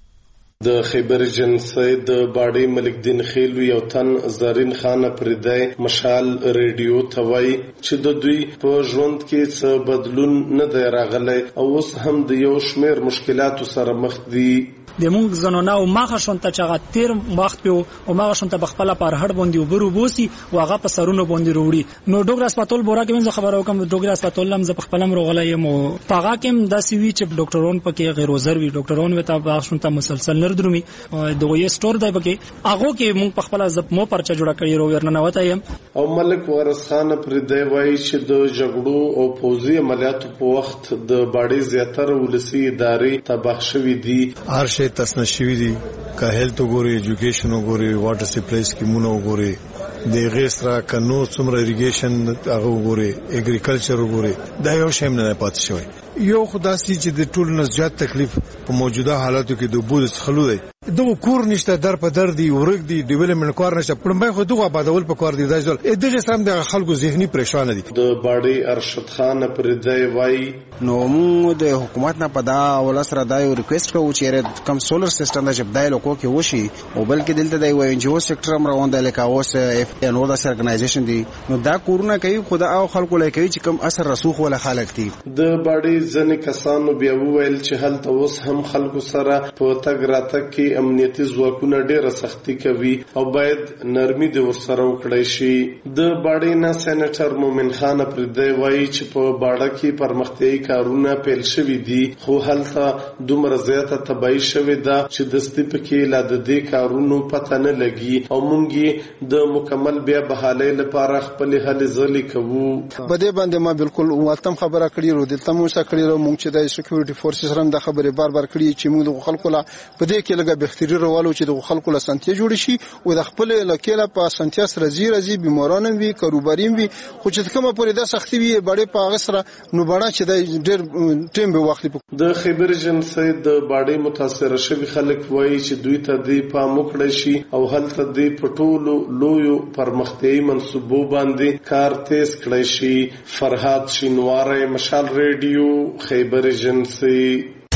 د خیبر ایجنسی د باړې ملک دین خیلو یو تن زرین خان پردای مشال ریډیو ته وایي چې د دوی په ژوند کې څه بدلون نه دی راغلی او اوس هم د یو شمیر مشکلاتو سره مخ دي. د مونږ زنونه او ماخه شونته چې تیر وخت په او ماخه شونته بخپله پر هډ باندې وبرو بوسي او هغه په سرونو باندې وروړي. نو ډوګر هسپتال بورا کې من خبرو کوم ډوګر هسپتال لم ز خپلم روغلایم او پاغه کې د سی وی چې ډاکټرون پکې غیر وزر وی ډاکټرون وتا باغ شونته مسلسل نردرومي دغه یې سٹور دی پکې هغه کې مونږ په خپل ځپ مو پرچا جوړه کړی رو ورننه وته يم. او ملک وارث خان پر دی وایي چې د جګړو او پوزي عملیاتو په وخت د باړې زیاتره ولسی ادارې تباہ شوې دي. هر شی تسنه شوی دي، که هیلث وګوري، ایجوکیشن وګوري، واټر سپلای سکیمونه وګوري، د غیسرا کنو څومره اریګیشن هغه وګوري، اګریکلچر وګوري، دا یو شی نه پاتې شوی. یو خداسي چې د ټول نزجات تکلیف په موجوده حالاتو کې د بوز خلو دی، دغه کور نشته، در په در دی، ورګ دی، ډیولپمنٹ کار نشته، پړمبای خو دغه آبادول په کار دی. دا ځل دغه سم د خلکو ذهني پریشان دي. د باړې ارشد خان پر دی وایي نو موږ د حکومت نه پدا ول سره دا یو ریکوست کوو چې کم سولر سیستم د جبدای لوکو کې وشي او بلکې دلته د وای ان جی او سېکټر هم روان دی لکه اوس اف ان او د ارګنایزیشن دی. نو دا کورونه کوي خدا او خلکو لکه کوي چې کم اثر رسوخ ولا خلک دي. د باړې ځنې کسانو بیا وویل چې هلته اوس هم خلکو سره په تګ راتګ کې امنیتي ځواکونه ډېره سختي کوي او باید نرمي د ورسره وکړی شي. د باړې نه سېنیټر مومن خان پر دی وایي چې په باړه کې پرمختیایي کارونه پیل شوي دي، خو هلته دومره زیاته تباهي شوې ده چې دستي پکې لا د دې کارونو پته نه لګي او موږ د مکمل بیا بحالۍ لپاره خپلې هلې ځلې کوو. په دې باندې ما بالکل واتم خبره کړې ورو دلته مو څه کړې مونږ چې د سکیورټي فورسز سره د خبرې بار کړې چې موږ د خلکو لا په دې کې لګه بهتري روالو چې د خلکو لا سنتي جوړ شي او د خپل لکېله په سنتي سره زی بیماران وي، کاروبارین وي، خو چې کومه پرې د سختي وي باندې په هغه سره نو باندې چې د ډېر ټیم به وخت. د خیبر ایجنسی د باړې متاثره شوي خلک وایي چې دوی ته دې پام وکړی شي او هلته دې په ټولو لویو پرمختیایي منصوبو باندې کار تیز کړی شي. فرهاد شینواری، مشال ریډیو، خیبر ایجنسی.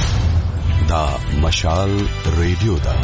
دا مشال ریډیو دا.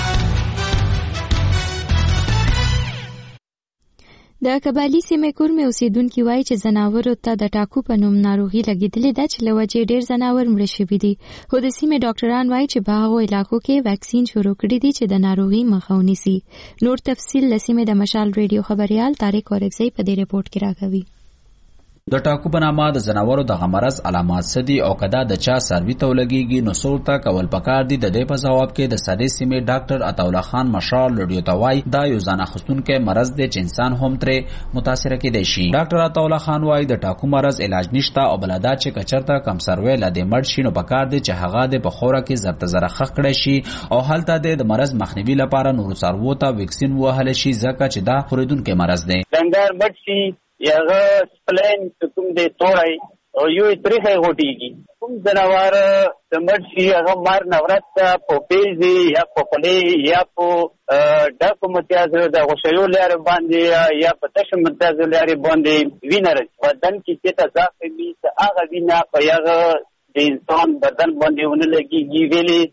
د قبایلی سیمې کورمې اوسیدونکي وایي چې زناورو ته د ټاکو په نوم ناروغي لګېدلې ده چې له وجې ډېر زناور مړه شوي دي. خو د سیمې ډاکټران وایي چې په هغو علاقو کې ویکسین شروع کړي دي چې د ناروغي مخه ونیسي. نور تفصیل له سیمې د مشال ریډیو خبريال طارق اورکزی په دې ریپورت کې راکوي. د ټاکو په نامه د زناورو د غمرز علامات سدي او کدا د چا سروي ته ولګيږي نو سورته کول پکار دي. د دې په جواب کې د سړي سیمې ډاکټر عطاالله خان مشال ریډیو ته وایي دا یو ځان اخستونکو مرز دی چې انسان هم ترې متاثر کېدای شي. ډاکټر عطاالله خان وایي د ټاکو مرز علاج نشته او بلدا چې کچرته کم سروي لدې مړ شي نو پکار دي چې هغه د بخوره کې زرت زره خخ کړي شي او حالت د مرز مخنیوي لپاره نور سرو ته ویکسین وهل شي ځکه چې دا خوریدونکو مرز دی. څنګه مړ شي یغه سپلین کوم دې توړای او یو تریخه غوټیږي کوم جنوار سمړ شي هغه مار نورت په پیزي یا په پلي یا په ډاکو متیاز د غشیو لري باندې یا په تشم متیاز لري باندې وینر بدن کې چې تاسو می هغه وینا په یغه د انسان بدن باندې ونلګي ویلي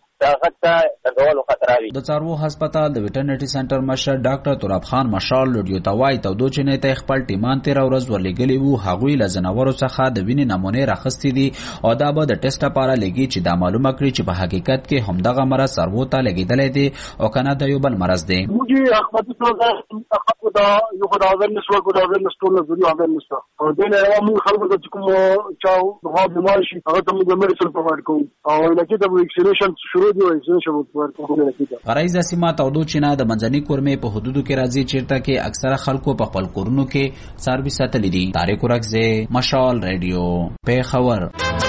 د څارو هسپتال د ویټرنټي سنټر مشر ډاکټر تراب خان مشال ریډیو ته وایي تودو چې نه ته خپل ټیمان 13 ورځ ورلګلی وو هغوی له زناورو څخه د وینې نمونه راخستې دي او دا به د ټیسټ لپاره لګي چې دا معلومه کړي چې په حقیقت کې همدغه مرض سرو ته لګیدلې دي او کنه د یو بل مرض دی. موږ احمد څنګه دا یو خدای نشو خدای نشو نه زوري هغه نشو او دین یو موږ خلکو ته کوم چاو د هغه بیمار شي هغه ته موږ مېډیسن پرووايډ کوو او لکه د ویکسینیشن شروع دی وایسیشن ورکول کیږي. غرایزه سیمه تودو چینه د منځني کورمې په حدودو کې راځي چیرته کې اکثره خلکو په خپل کورونو کې څاروي ساتلي دي. طارق ورکزه، مشال ریډیو، پیښور.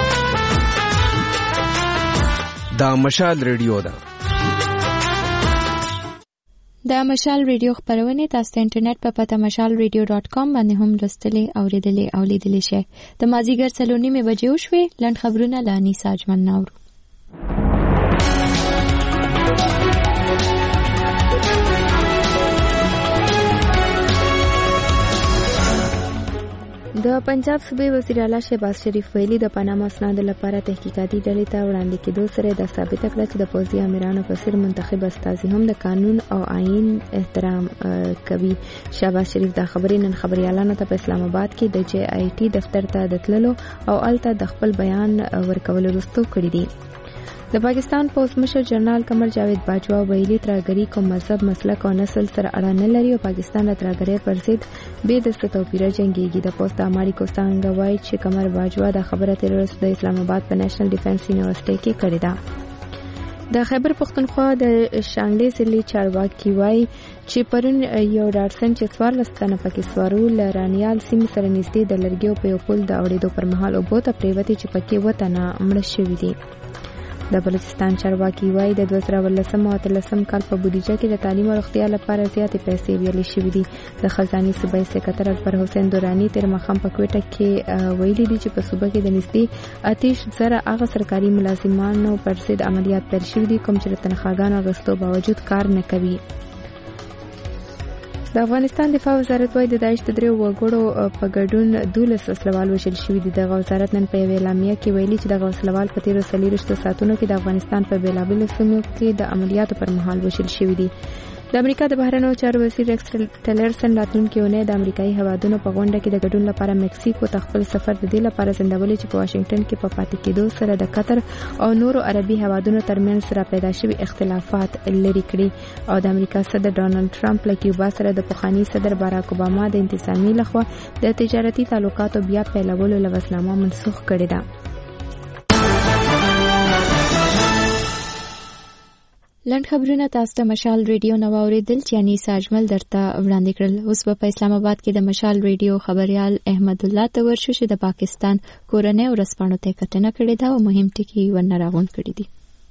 دا مشال ریډیو ده. د مشال ریډیو خبرونه تاسو ته انټرنیټ په پته mashalradio.com باندې هم لوستلې او لیدلې او لیدلې شئ. د مازیګر 3:30 بجې وشوي. لنډ خبرونه لانی ساجمن ناورو. د پنجاب صوبې وزیر اعلی شهباز شریف ویلي د پاناما اسنادو لپاره تحقیقاتي ډلې ته وړاندې کېدو سره د ثابته کړه چې د پوځي امیرانو په څیر منتخب استازي هم د قانون او آئین احترام کوي. شهباز شریف دا خبرې نن خبريالانو ته په اسلام آباد کې د جی آی ټي دفتر ته د تللو او الته د خپل بیان ورکولو وروسته کړی دی. د پاکستان پوز مشر جنرال قمر جاوید باجوا ویلي ترهګري کوم مذهب مسلک او نسل سره اړه نه لري او پاکستان د ترهګرۍ پر ضد بې دسته توپیره جنګيږي. د پوسټ امریکا څنګه وایي چې قمر باجوا د خبره تر اوسه د اسلام آباد په نېشنل ډیفنس یونیورسيټي کې کړې ده. د خیبر پختونخوا د شانګلې ضلع چارواکي وایي چې پرون یو ډاټسن چې 14 تنه پکې سوارو لرانیال سیم سره نږدې د لرګیو په یو پل د اورېدو پر مهال اوبو ته پریوتي چې پکې وطنه مړه شوي دي. د بلوچستان چارواکي وایي د 2013 او 2013 کال په بودیجه کې د تعلیم او روغتیا لپاره زیاتې پیسې ویلې شوې دي. د خزاني صوبایي سکرټر اکبر حسین دورانی تر مخام په کوټه کې ویلي دي چې په صوبه کې د نږدې 30,000 هغه سرکاري ملازمانو پر ضد عملیات پیل شوي دي کوم چې د تنخواګانو اخیستو باوجود کار نه کوي. د افغانستان دفاع وزارت وايي د داعش د 3 وګړو په ګډون 12 وسلوال وژل شوي دي. د وزارت نن په اعلامیه کې ویلي چې د وسلوال په 13 ساعتونو کې د افغانستان په بیلابیلو سیمو کې د عملیاتو پر مهال وژل شوي دي. د امریکا د بهرنیو چارو وزیر ریکس ټیلرسن راتلونکي اونۍ د امریکایي هوادونو په غونډه کې د ګډون لپاره مکسیکو ته خپل سفر د دې لپاره ځنډولي چې په واشنگټن کې په پاتې کېدو سره د قطر او نورو عربي هوادونو ترمنځ سره پیدا شوي اختلافات لرې کړي او د امریکا صدر ډونالد ټرمپ له کیوبا سره د پخواني صدر باراک اوباما د انتظامی لخوا د تجارتي تعلقاتو بیا پیلولو لوسنامه منسوخ کړې ده. لنډ خبرونه تاسو ته مشال ریډیو نو اوریدل چې یعنی ساجمل درته وړاندې کړل. اوس په اسلام آباد کې د مشال ریډیو خبريال احمد الله تور شو چې د پاکستان کورنۍ ورسپانو ته کتنه کړې ده او مهم ټکي ورنه راغون کړی دي.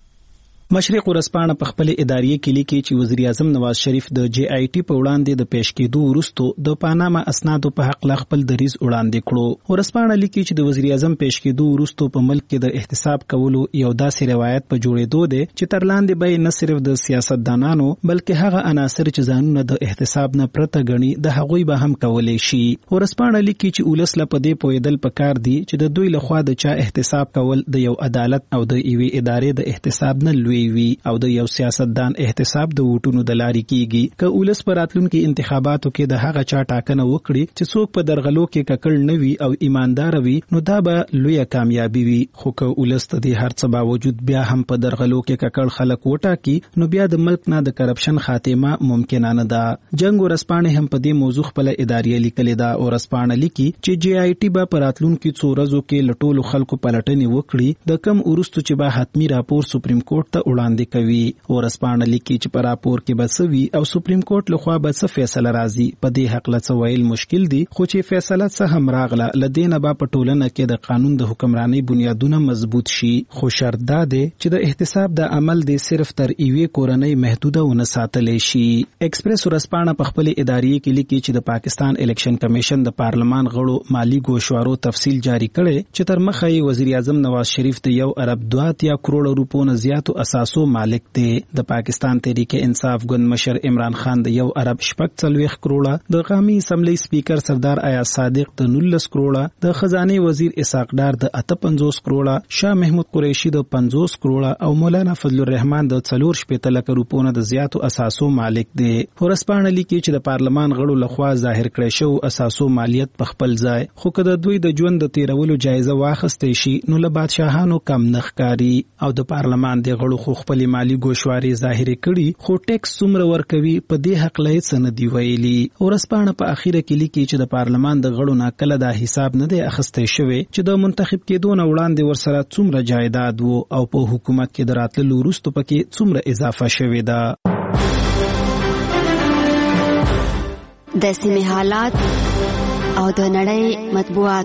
مشرق ورسپانه په خپل ادارې کې لیکي چې وزیر اعظم نواز شریف د جی آی ټي په وړاندې د پیش کېدو وروسته د پاناما اسنادو په حق لا خپل دریز وړاندې کړو. ورسپانه لیکي چې د وزیر اعظم پیش کېدو وروسته په ملک کې د احتساب کولو یو داسې روایت په جوړېدو دی چې تر لاندې به نه صرف د سیاستدانانو بلکې هغه عناصر چې ځانونه د احتساب نه پرته غني د هغوی به هم کولای شي. ورسپانه لیکي چې ولس له پدې پویدل پکار دي چې د دوی لخوا د چا احتساب کول د یو عدالت او د ایوي ادارې د احتساب نه لوی وي او د یو سیاستدان احتساب د ووټونو د لارې کیږي. که ولس پر راتلونکي انتخاباتو کې د هغه چا ټاکنه وکړي چې څوک په درغلو کې ککړ نه وي او ایماندار وي نو دا به لویه کامیابی وي. خو که ولس د دې هر څه باوجود بیا هم په درغلو کې ککړ خلک وټاکي نو بیا د ملک نه د کرپشن خاتمه ممکن نه ده. جنگ ورسپانه هم په دې موضوع خپل ادارې لیکلې ده. ورسپانه لیکي چې جی آی ټي به پر راتلونکي څو ورځو کې لټولو خلکو پلټنې وکړي د کم ورستو چې به حتمی راپور سپریم کورټ ته وړاندې کوي. ورسپانه لیکي چې په راپور کې به سوي او سپریم کورټ لخوا به څه فیصله راځي. په دې حق له ویل مشکل دي خو چې فیصله څه هم راغله لدینه به په ټولنه کې د قانون د حکمرانی بنیادونه مضبوط شي. خو شرط دا دی چې د احتساب د عمل دی صرف تر ایوي کورنۍ محدوده ونه ساتلې شي. ایکسپریس ورسپانه په خپل ادارې کې لیکي چې د پاکستان الیکشن کمیشن د پارلمان غړو مالی ګوشوارو تفصیل جاری کړي چې تر مخه یې وزیر اعظم نواز شریف د 1 ارب 2 کروڑ روپو نه زیاتو اساسو مالک دی. د پاکستان تحریک انصاف ګوند مشر عمران خان د 1 ارب 40 کروڑه، د قومي اسمبلی سپیکر سردار ایاز صادق د 19 کروڑه، د خزانه وزیر اسحاق ډار د 58 کروڑه، شاه محمود قریشی د 50 کروڑه او مولانا فضل الرحمن د 4 لک روپو نه د زیاتو اساسو مالک دی. ورسپانه لیکي چې د پارلمان غړو لخوا ظاهر کړی شو اساسو مالیت په خپل ځای، خو کله دوی د ژوند د تیرولو جایزه واخستې شي نو له بادشاهانو کم نخکاری او د پارلمان د غړو خو خپل مالی ګوشواري ظاهر کړي خو ټیکس څومره ورکوي په دې حق لای سندي ویلي. ورسپانه په اخیره کې لیکي چې د پارلمان د غړو ناکله دا حساب نه دی اخیستی شوی چې د منتخب کېدو نه وړاندې ورسره څومره جایداد وو او په حکومت کې د راتللو وروسته پکې څومره اضافه شوې ده. د سیمې حالات او د نړۍ مطبوعات.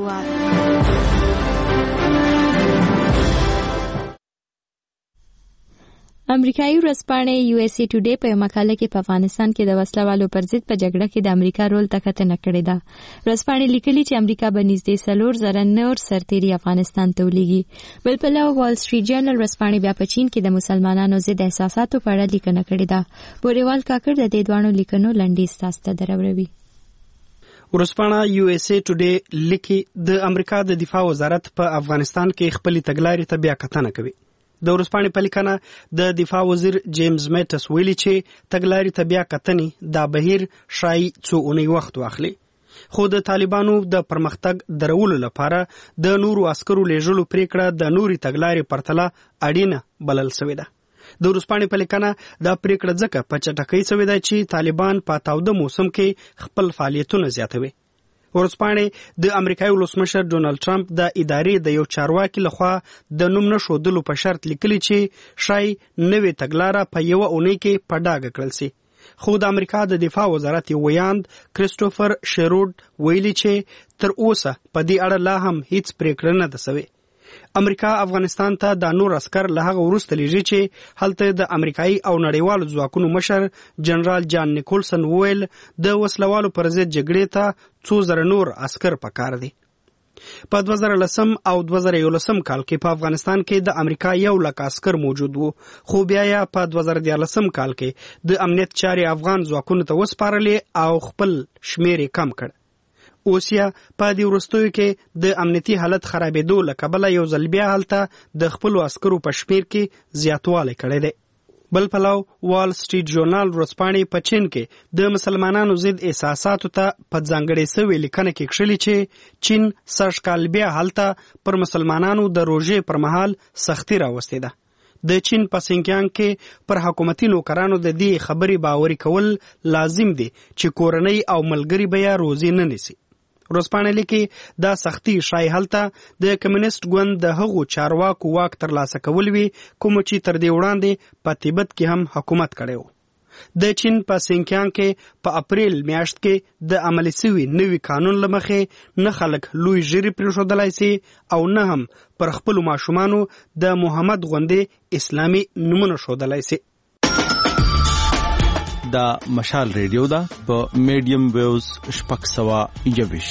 امریکایي ورځپاڼې USA Today په مقاله کې په افغانستان کې د وسلوالو پر ضد په جګړه کې د امریکا رول ته کتنه کړې ده. ورځپاڼې لیکلي چې امریکا به نږدې 4,000 نور سرتیري افغانستان ته ولېږي. بل پلو وال سټریټ جرنل ورځپاڼې بیا په چین کې د مسلمانانو ضد احساساتو په اړه لیکنه کړې ده. بوريوال کاکړ د دې دوانو لیکنو لنډیز تاسو ته دروي. ورځپاڼه USA Today لیکي د امریکا د دفاع وزارت په افغانستان کې خپل تګلارې ته بیا کتنه کوي. د ورځپاڼې په لیکنه د دفاع وزیر جیمز میټس ویلي چې تګلارې ته بیا کتنې دا بهیر شایي څو اونۍ وخت واخلي. خو د طالبانو د پرمختګ درولو لپاره د نورو عسکرو لیږلو پریکړه د نوري تګلارې پرتله اړینه بلل شوې ده. د ورځپاڼې په لیکنه دا پریکړه ځکه په چټکۍ شوې ده چې طالبان په تاوده موسم کې خپل فعالیتونه زیاتوي. ورځپاڼې د امریکایي ولسمشر ډونالد ټرمپ د ادارې د یو چارواکي لخوا د نوم نښودلو په شرط لیکلي چې شای نوې تګلاره په یو اونۍ کې په ډاګه کړل شي. خو د امریکا د دفاع وزارت ویاند کریسټوفر شیرود ویلي چې تر اوسه په دې اړه لا هم هیڅ پریکړه نه ده شوې. امریکا افغانستان ته د نور عسكر له هغه وروسته لیږي چې هلته د امریکایي او نړیوالو ځواکونو مشر جنرال جان نیکولسن ویل د وسلوالو پر ضد جګړې ته 2,000 نور عسكر پکار دي. په 2010 او 2011 کال کې په افغانستان کې د امریکا 100,000 عسكر موجود وو، خو بیا یې په 2014 کال کې د امنیت چارې افغان ځواکونو ته وسپارلې او خپل شمیر کم کړ. اوس یا په دې وروستیو کې د امنیتي حالت خرابېدو له کبله یو ځل بیا هلته د خپلو عسکرو په شمیر کې زیاتوالی کړی دی. بل پلو وال سټریټ جورنال ورځپاڼې په چین کې د مسلمانانو ضد احساساتو ته په ځانګړې سوې لیکنه کې کښلي چې چین سږ کال بیا هلته پر مسلمانانو د روژې پر مهال سختي راوستې ده. د چین په سینکیانګ کې پر حکومتي نوکرانو د دې خبرې باوري کول لازم دي چې کورنۍ او ملګري به یې روزي نه نیسي. ورځپاڼه لیکي دا سختي شای هلته د کمیونست ګوند د هغو چارواکو واک ترلاسه کول وي کوم چې تر دې وړاندې په تبت کې هم حکومت کړی و. د چین په سینکیانګ کې په اپریل میاشت کې د عملي شوي نوي قانون له مخې نه خلک لوی ژیرې پرېښودلی سي او نه هم پر خپلو ماشومانو د محمد غوندې اسلامي نومونه ښودلی سي. دا مشال ریډیو ده په میډیم ویوز 621.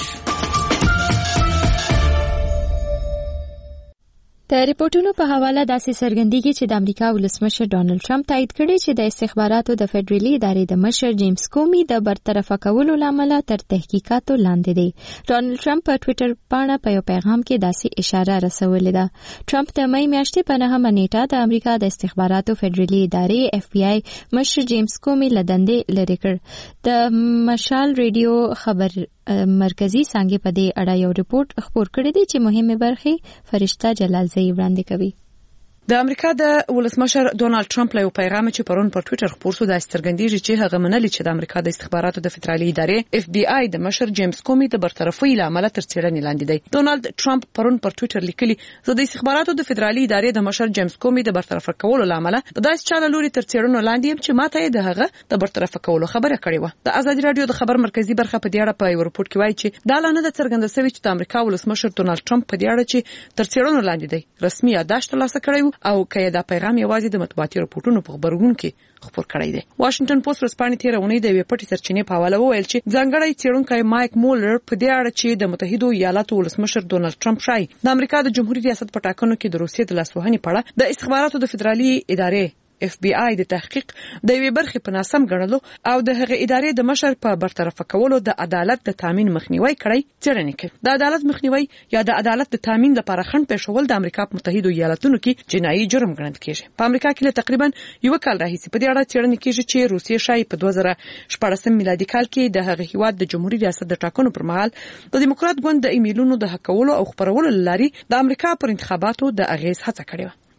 د ریپورتونو په حواله داسې څرګندېږي چې د امریکا ولسمشر ډانلډ ټرمپ تایید کړی چې د استخباراتو د فدرالي ادارې د مشر جیمز کومي د برطرفه کولو لامل تر تحقیقاتو لاندې دی. ډانلډ ټرمپ په ټوئیټر باندې په یو پیغام کې داسې اشاره رسولې ده. ټرمپ د مې میاشتې په 9مه نیټه د امریکا د استخباراتو فدرالي ادارې FBI مشر جیمز کومي له دندې لرې کړ. د مشال ریډیو خبر مرکزی څنګه په دې اړه یو ریپورت خبر کړی دی چې مهمه برخه فرشته جلالزئی وړاندې کوي. د امریکا د ولسمشر ډونالد ټرمپ له پیغام چې پرون پر ټوئیټر خبر شو د سترګندېږي چې هغه منلي چې د امریکا د استخباراتو د فدرالي ادارې FBI د مشر جیمز کومي د برطرفۍ لامل تر څېړنې لاندې دی. ډونالد ټرمپ پرون پر ټوئیټر لیکلي زه د استخباراتو د فدرالي ادارې د مشر جیمز کومي د برطرفه کولو لامل د داسې چاله لوري تر څېړنو لاندې چې ماته د هغه د برطرفه کولو خبره کړې و. د ازادي رادیو د خبر مرکزی برخه په دې اړه په یو رپورت کې وایي چې دا لانه د څرګنده شوی چې د امریکا ولسمشر ډونالد ټرمپ په دې اړه چې تر څېړنو لاندې دی رسمي یادداشت ترلاسه کړی او کله دا پیغام یوازې د مطبوعاتي راپورټونو په خبرونو کې خبر کړی دی. واشنگټن پوسټ ورځپاڼې تیر اونۍ د یوې پټې سرچینې په حواله وویل چې ځانګړی څېړونکی مایک مولر په دې اړه چې د متحده ایالاتو ولسمشر ډونالد ټرمپ شای د امریکا د جمهوریت ریاست په ټاکنو کې د روسیې د لاسوهنې په اړه د استخباراتو د فدرالي ادارې FBI د تحقیق د یوې برخې په ناسم ګڼلو او د هغې ادارې د مشر په برطرفه کولو د عدالت د تامین مخنیوي کړی څېړنه کوي. د عدالت مخنیوي یا د عدالت د تامین لپاره خنډ پېښول د امریکا په متحده ایالاتونو کې جنایي جرم ګڼل کېږي. په امریکا کې له تقریبا یو کال راهیسې په دې اړه څېړنه کېږي چې روسیې شای په 2014 میلادي کال کې د هغې هیواد د جمهوریت ریاست د ټاکنو پر مهال د دیموکرات ګوند د ایمیلونو د هکولو او خپرولو لاري د امریکا پر انتخاباتو د اغیز هڅه کړې و.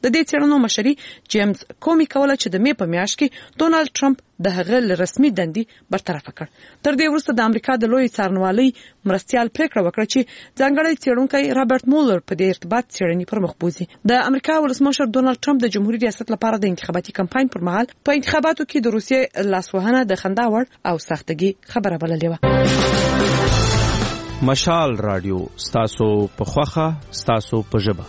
د دې څېړنو مشري جیمز کومي کوله چې د می په میاشت کې ډونالد ټرمپ د هغه رسمي دندې برطرف کړ. تر دې وروسته د امریکا د لوی څارنوالۍ مرستيال پریکړه وکړه چې ځانګړی څېړونکی رابرټ مولر په دې ارتباط څېړنې پر مخ بوزي. د امریکا ولسمشر ډونالد ټرمپ د جمهوریت ریاست لپاره د انتخاباتي کمپاین پر مهال په انتخاباتو کې د روسیې لاسوهنه د خندا وړ او سختګي خبره بللې و. مشال رادیو ستاسو په خوخه ستاسو په ژبه.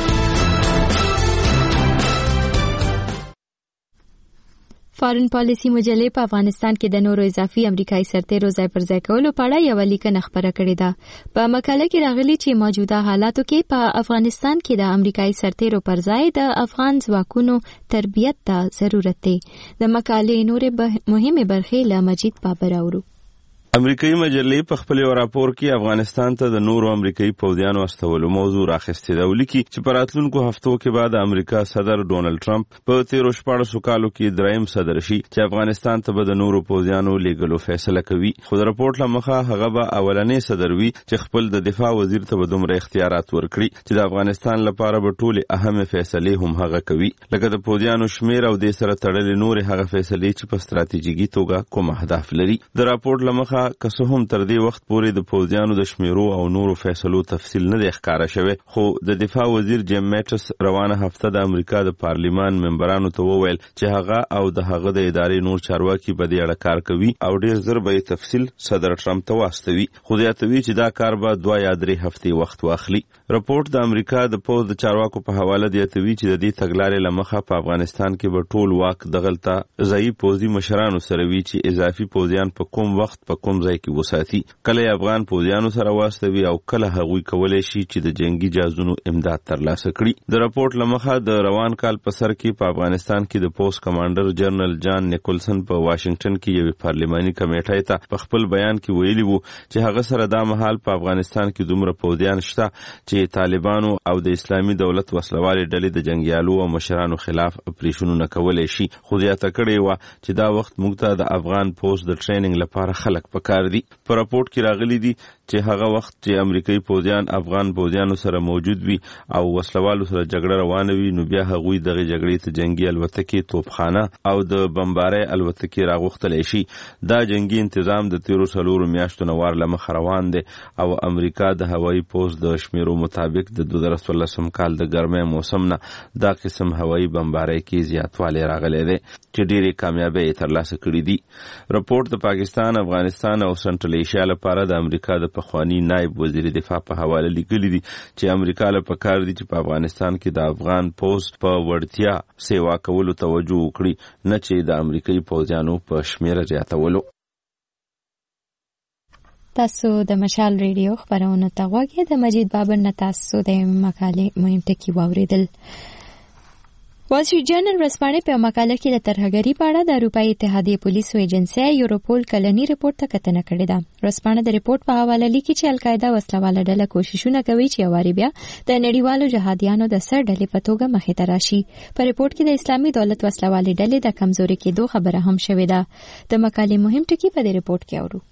فارن پالیسی مجلې په افغانستان کې د نورو اضافي امریکایي سرتیرو ځای پر ځای کولو په اړه یو لیکنه خبره کړې ده. په مقاله کې راغلي چې موجوده حالاتو کې په افغانستان کې د امریکایي سرتیرو پر ځای د افغان ځواکونو تربیت ته ضرورت دی. د مقالې نورې مهمه برخې له مجید بابر اورو. امریکایي مجلې په خپل راپور کې افغانستان ته د نورو امریکایي پوځیانو استولو موضوع راخستې ده، ولیکي چې په راتلونکو هفتو کې بعد امریکا صدر ډونالد ټرمپ په 13 کالو کې دریم صدر شي چې افغانستان ته به د نورو پوځیانو لیږلو فیصله کوي. خو د راپور له مخه هغه به اولنې صدر وي چې خپل د دفاع وزیر ته به دومره اختیارات ورکړي چې د افغانستان لپاره به ټولې اهمه فیصلې هم هغه کوي، لکه د پوځیانو شمیر او د سره تړلې نورې هغه فیصلې چې په ستراتیژیکي توګه کوم اهداف لري. د راپور له مخه که څه هم تر دې وخت پورې د پوځیانو د شمیرو او نورو فیصلو تفصیل نه دی ښکاره شوی، خو د دفاع وزیر جیم میټس روانه هفته د امریکا د پارلیمان ممبرانو ته وویل چې هغه او د هغه د ادارې نور چارواکي په دې اړه کار کوي او ډیر زر به تفصیل صدر ټرمپ ته واستوي، خو زیاتوي چې دا کار به 2 یا 3 هفتې وخت واخلي. راپورټ د امریکا د پوځ د چارواکو په حواله زیاتوي چې د دې تګلارې له مخه په افغانستان کې به ټول واک دغلته ځایي پوځي مشرانو سره وي چې اضافي پوځیان په کوم وخت په کوم ځای کې وساتي، کله افغان پوځیانو سره واستوي او کله هغوی کولای شي چې د جنگي جهازونو امداد ترلاسه کړي. د راپورټ لمخه د روان کال په سر کې په افغانستان کې د پوسټ کمانډر جنرال جان نیکولسن په واشنگټن کې یو پارلماني کمیټې ته په خپل بیان کې ویلي وو چې هغه سره دا مهال په افغانستان کې دومره پوځیان شته چې طالبانو او د اسلامي دولت وسلوالې ډلې د جنگیالو او مشرانو خلاف اپریشنونه کولای شي، خو زیاته کړې و چې دا وخت موږ ته د افغان پوسټ د ټریننګ لپاره خلک پکار دي. په راپورټ کې راغلي دي چې هغه وخت چې امریکایي پوځیان افغان پوځیانو سره موجود وي او وسلوالو سره جګړه روانه وي، نو بیا هغوی دغه جګړې ته جنگي الوتکې، توپخانه او د بمبارۍ الوتکې راغوښتلی شي. دا جنگي انتظام د 13 میاشتو نه ور لمخه روان دی او امریکا د هوایي پوځ د شمیرو مطابق د 2014 کال د ګرمۍ موسم نه دا قسم هوایي بمبارۍ کې زیاتوالی راغلی دی چې ډېرې کامیابۍ یې ترلاسه کړي دي. راپورټ د پاکستان، افغانستان او سنټرل ایشیا لپاره د امریکا د پخوانی نائب وزیر دفاع په حواله لیکلي دي چې امریکا له پکار دي چې په افغانستان کې د افغان پوځ په وړتیا سیوا کولو توجه وکړي، نه چې د امریکایي پوځیانو په شمیره زیاتولو. تاسو د مشال ریډیو خبرونه ته غوږی د مجید بابر نه تاسو د مقالې مهم ټکي واوریدل. وال سټریټ جرنل ورځپاڼې په مقاله کې د ترهګرۍ په اړه د اروپایي اتحادیې پولیسو ایجنسۍ یوروپول کلنی ریپورت ته کتنه کړې ده. ورځپاڼه د ریپورت په حواله لیکي چې القاعده وسلواله ډله کوششونه کوي چې یواري بیا د نړیوالو جهادیانو د سر ډلې په توګه مخې ته راشي. په ریپورت کې د اسلامي دولت وسلوالې ډلې د کمزوري کېدو خبره هم شوې ده. د مقالې مهم ټکي په دې ریپورت کې اورو.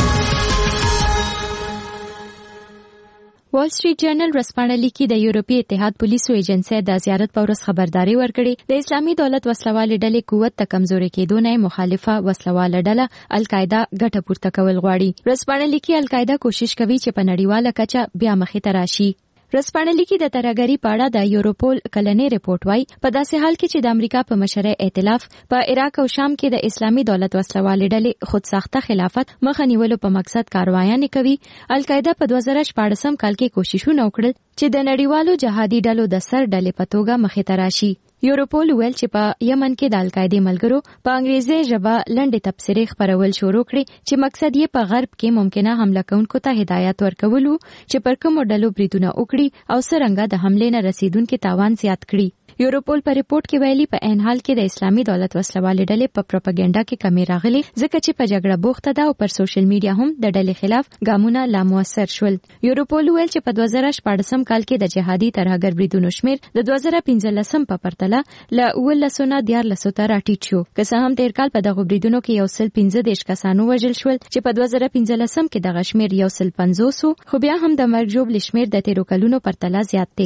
وال سټریټ جرنل ورځپاڼه لیکي د یورپی اتحاد پولیسو ایجنسۍ د زیارت په ورځ خبرداري ورکړې د اسلامي دولت وسلوالې ډلې قوت ته کمزوري کېدو نه مخالفه وسلواله ډله القاعده ګټه پورته کول غواړي. ورځپاڼه لیکي القاعده کوشش کوي چې په نړیواله کچه بیا مخې ته راشي. ورځپاڼه لیکي د ترهګرۍ په اړه د یوروپول کلنی ریپورت وايي په داسې حال کې چې د امریکا په مشرۍ ائتلاف په عراق او شام کې د اسلامي دولت وسلوالې ډلې خودساخته خلافت مخه نیولو په مقصد کاروایانې کوي، القاعده په 2014 کال کې کوششونه وکړل چې د نړیوالو جهادي ډلو د سر ډلې په توګه مخې ته راشي. یوروپول ویل چې په یمن کې د القاعده ملګرو په انګریزي ژبه لنډې تبصرې خپرول شروع کړې چې مقصد یې په غرب کې ممکنه حمله کوونکو ته هدایت ورکول چې پر کومو ډلو بریدونه وکړي او څرنګه د حملې نه رسیدونکو تاوان زیات کړي. یوروپول په ریپورت کې ویلي په عین حال کې د اسلامي دولت وسلوالې ډلې په پروپاګاندا کې کمی راغلي ځکه چې په جګړه بوخته ده او پر سوشل میډیا هم د ډلې خلاف ګامونه لا موثر شول. یوروپول ویل چې په 2014 کال کې د جهادي ترهګر بریدونو شمیر د 2015 په پرتله له 19 نه 14 ته راټیټ شو. که څه هم تیر کال په دغه بریدونو کې 115 کسانو وژل شول چې په 2015 کې دغه شمیر 150 خو بیا هم د مرګ ژوبل شمیر د تیرو کلونو پرتله زیات دی.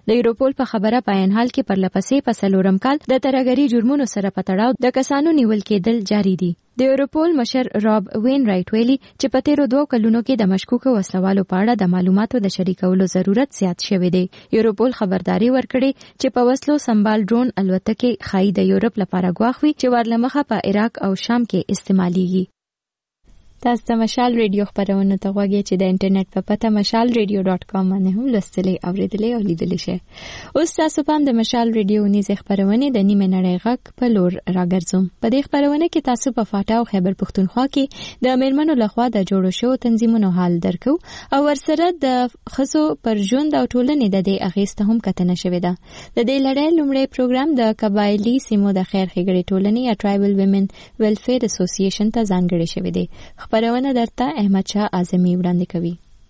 د یوروپول په خبره په عین حال کې پرلپسې په څلورم کال د ترهګري جرمونو سره په تړاو د کسانو نیول کېدل جاري دي. د یوروپول مشر راب وین رایټ ویلي چې په تیرو 2 کلونو کې د مشکوکو وسلوالو په اړه د معلوماتو د شریکولو ضرورت زیات شوی دی. یوروپول خبرداري ورکړي چې په وسلو سمبال ډرون الوتکې خای د یورپ لپاره غواخ وي چې ورلمخه په عراق او شام کې استعماليږي. تاسو د مشال ریډیو خبرونه ته غواړئ چې د انټرنیټ په پته mashalradio.com باندې هم لوستلې اوریدلې او لیدلې شئ. اوس تاسو په د مشال ریډیو نيزه خبرونه د نیمه نړۍ غږ په لور راګرځوم. په دې خبرونه کې تاسو په فاټا او خیبر پختونخوا کې د میرمنو لخوا د جوړو شو تنظیمونو حال درکو او ورسره د خزو پر ژوند او ټولنې د دې اغیسته هم کتنه شوې ده. د دې لړۍ لومړی پروګرام د قبایلی سیمو د خیر ښېګړې ټولنې یا ټرایبل ویمن ویلفیر اسوسییشن ته ځانګړی شوی دی. خبرونه درته احمد شاه اعظمي وړاندې کوي.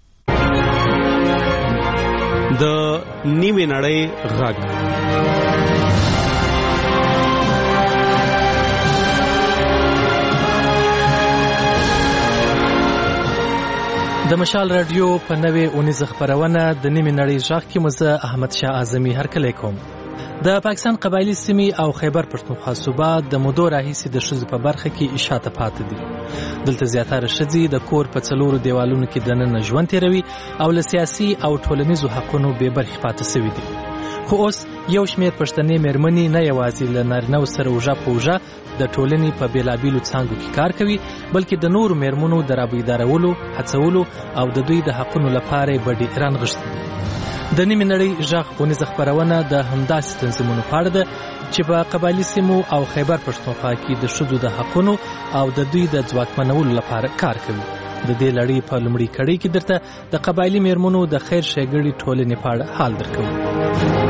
د نیمه نړۍ غږ د مشال رادیو په نوې اونیزه خبرونه د نیمه نړۍ غږ کې مزه احمد شاه اعظمي هرکلی کوم. د پاکستان قبایلی سیمې او خیبر پښتونخوا صوبه د مودو راهیسې د ښځو په برخه کې اشاعته پاتې دي. دلته زیاتره ښځې د کور په 4 دیوالونو کې دننه ژوند تیروي او له سیاسي او ټولنیزو حقونو بې برخې پاتې شوي دي. خو اوس یو شمېر پښتنې میرمنې نه یوازې له نارینهو سره اوږه په اوږه د ټولنې په بېلابېلو څانګو کې کار کوي، بلکې د نورو میرمنو د رابیدارولو، هڅولو او د دوی د حقونو لپاره یې بډې رانغښتي دي. د نیمې نړۍ غږ اونیزه خپرونه د همداسې تنظیمونو په اړه ده چې په قبایلي سیمو او خیبر پښتونخوا کې د ښځو د حقونو او د دوی د ځواکمنولو لپاره کار کوي. د دې لړۍ په لومړۍ کړۍ کې درته د قبایلي میرمنو د خیر ښېګړې ټولنې په اړه حال درکوو.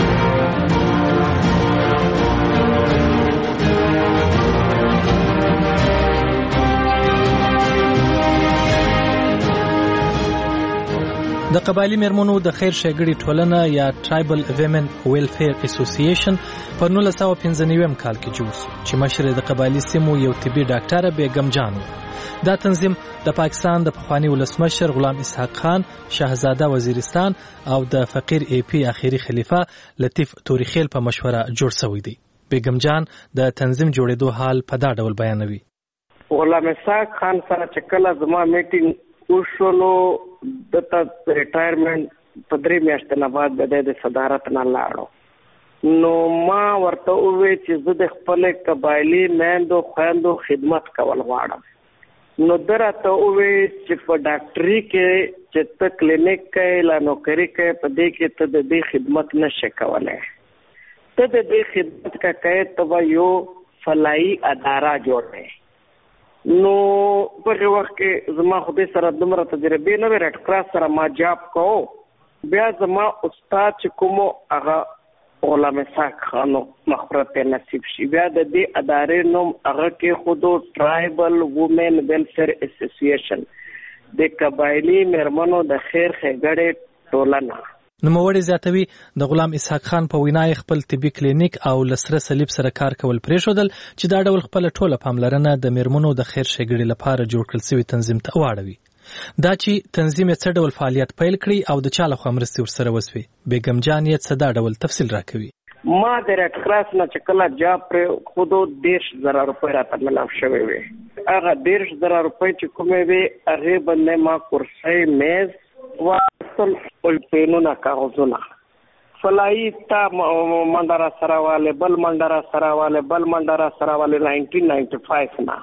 د قبایلی میرمنو د خیر ښېګړې ټولنه یا ټرایبل ویمن ویلفیر اسوسییشن په 1995 کال کې جوړ شو چې مشر د قبایلی سیمو یو طبي ډاکټر بیگم جان. دا تنظیم د پاکستان د پخوانی ولسمشر غلام اسحاق خان، شاهزاده وزیرستان او د فقیر ای پی اخیری خلیفہ لطیف توریخیل په مشوره جوړ شوی دی. بیگم جان د تنظیم جوړېدو حال په دا ډول بیانوي. غلام اسحاق خان سره چې کله زما میټینګ وشولو د ریټایرمنټ په 3 میاشتې نه بعد د صدارت نه لاړو، نو ما ورته وویل چې زه د خپل قبایلی میندو خویندو خدمت کول غواړم. نو درته وویل چې په ډاکټري کې چې ته کلینیک کې لا نوکری کې په دې کې ته د دې خدمت نشې کولای. ته د دې خدمت کا کوي ته یو فلاحي اداره جوړه. نو په وخت کې زما خدای سره دومره تجربه نه وه، ریډ کراس سره ما جاب کو. بیا زما استاد چې کومو هغه غلام اسحاق خانو مغفرت نصیب شي، بیا د دې ادارې نوم هغه کې خودو ټرایبل وومن ویلفیر اسوسییشن، د قبایلی میرمنو د خیر ښېګړې ټولنه. نوموړی زیاتوي د غلام اسحاق خان په وینا خپل طبي کلینیک او لسره صلیب سره کار کول پرېښودل چې دا ډول خپل ټوله پاملرنه د میرمنو د خیر ښېګړې لپاره جوړ کړل شوي تنظیم ته واړوي. دا چې تنظیم یې څه ډول فعالیت پیل کړي او د چا لخوا مرستې ورسره وسوي، بیگم جان یې څه دا ډول تفصیل راکوي. ما د ریډ کراس نه چې کله جاب پرې خودو 10,000 روپۍ راته ملاو شوی وي. هغه 10,000 روپۍ چې کومې وي هغې باندې ما کرسۍ میز واخیستل او پینونه کاغذونه فلاحي تا منډه را سره والی بل منډه را سره والی بل منډه را سره والی 1995 نه.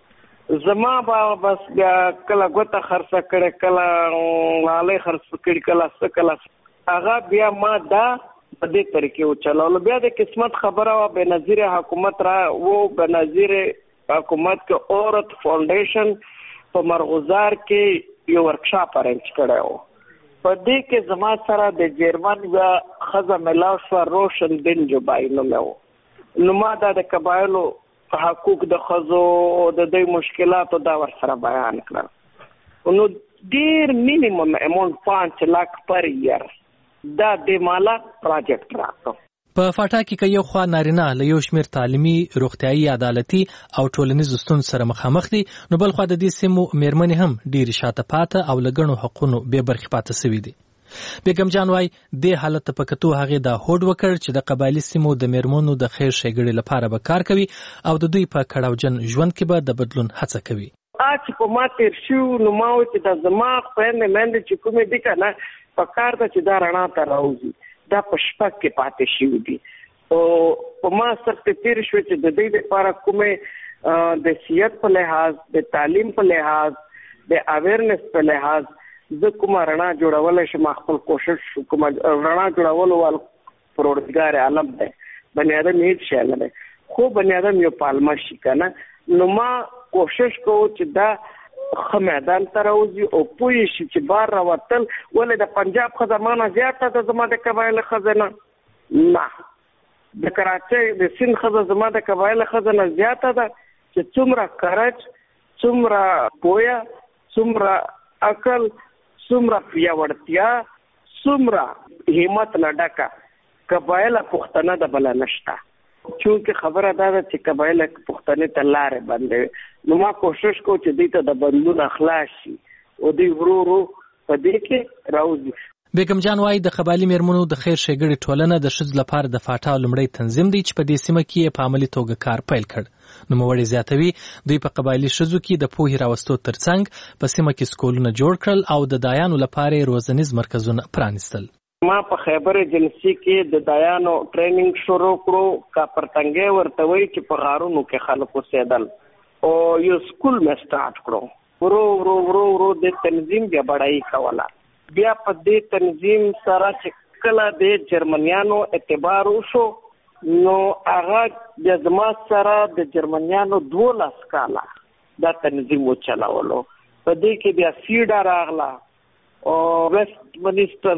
زما به بس بیا کله ګوته خرڅه کړې، کله غالۍ خرڅ کړي، کله څه کله هغه بیا ما دا په دې طریقې وچلولو. بیا د قسمت خبره وه، بېنظیر حکومت را و، بېنظیر حکومت کې عورت فاونډیشن په مرغوزار کې یو ورکشاپ ارینج کړی و. په دې کې زما سره د جرمن یا ښځه ملاو شوه، روشن بن جبای نومې و. نو ما دا د قبایلو حقوق د ښځو د دوی مشکلاتو دا ورسره بیان کړل. نو ډېر مینیمم اماونټ 5 لک پر ایئر دا د مالا پراجیکټ راکړو. په فاټا کې یو خوا نارینه له یو شمېر تعلیمي، روغتیایي، عدالتي او ټولنیزو ستونزو سره مخامخ دي، نو بل خوا د دې سیمو میرمنې هم ډېرې شاته پاته او له ګڼو حقونو بې برخې پاته شوي دي. بیگم جان وای د حالت په کتو هغه د هوډ وکړ چې د قبایلی سیمو د میرمنو د خیر ښېګړې لپاره به کار کوي او د دوی په کړاوجن ژوند کې به د بدلون هڅه کوي. چې په ما تیر شو نو ما و چې د زما خویندې میندې چې کومې دي که نه په کار ده چې دا رڼا ته راوځي دا په شپږ کې پاتې شوي دي او په ما سخت تیر شو چې د دې لپاره کومې د صحت په لحاظ د تعلیم په لحاظ د اویرنس په لحاظ زه کومه رڼا جوړولی شم خپل کوشش کومه رڼا جوړولو وال پروردګار عالم دی بني آدم هیڅ شی نه دی خو بني آدم یو پالمه شي که نه نو ما کوشش کوو چې دا ښه میدان ته راوځي او پوه شي چې بار راوتل ولې د پنجاب ښځه مانه زیاته ده زما د قبایله ښځه نه نه د کراچۍ د سیند ښځه زما د قبایله ښځه نه زیاته ده چې څومره کرج څومره پوهه څومره عقل څومره پیاوړتیا څومره همت نه ډکه قبایله پښتنه د بله نشته چونکه خبره دا ده چې قبایله پښتنې ته لارې بندوي نو ما کوشش کوم چې دوی ته د بدلون اخلاص شي او دوی ورو ورو په دې کې راوځي. بیگم جان وای د قبایلی میرمنو د خیر ښېګړې ټولنه د ښځو لپاره د فاټا لومړی تنظیم دی چې په دې سیمه کې په عملي توګه کار پیل کړ. نوموړی زیاتوي دوی په قبایلی ښځو کې د پوهې راوستو ترڅنګ په سیمه کې سکولونه جوړ کړل او د دایانو لپاره روزنیز مرکزونه پرانیستل. ما په خیبر ایجنسی کې د دایانو ټریننګ شروع کړو کا پرتنګې ورته وی چې په غارونو کې خلک اوسېدل او یو سکول مې سٹارټ کړو ورو ورو ورو ورو د تنظیم بیا بډایي کوله بیا په دې تنظیم سره چې کله د جرمنیانو اعتبار وشو نو هغه د زما سره د جرمنیانو 12 کاله دا تنظیم وچلولو په دې کې بیا سیډا راغله او ویسټ منیسټر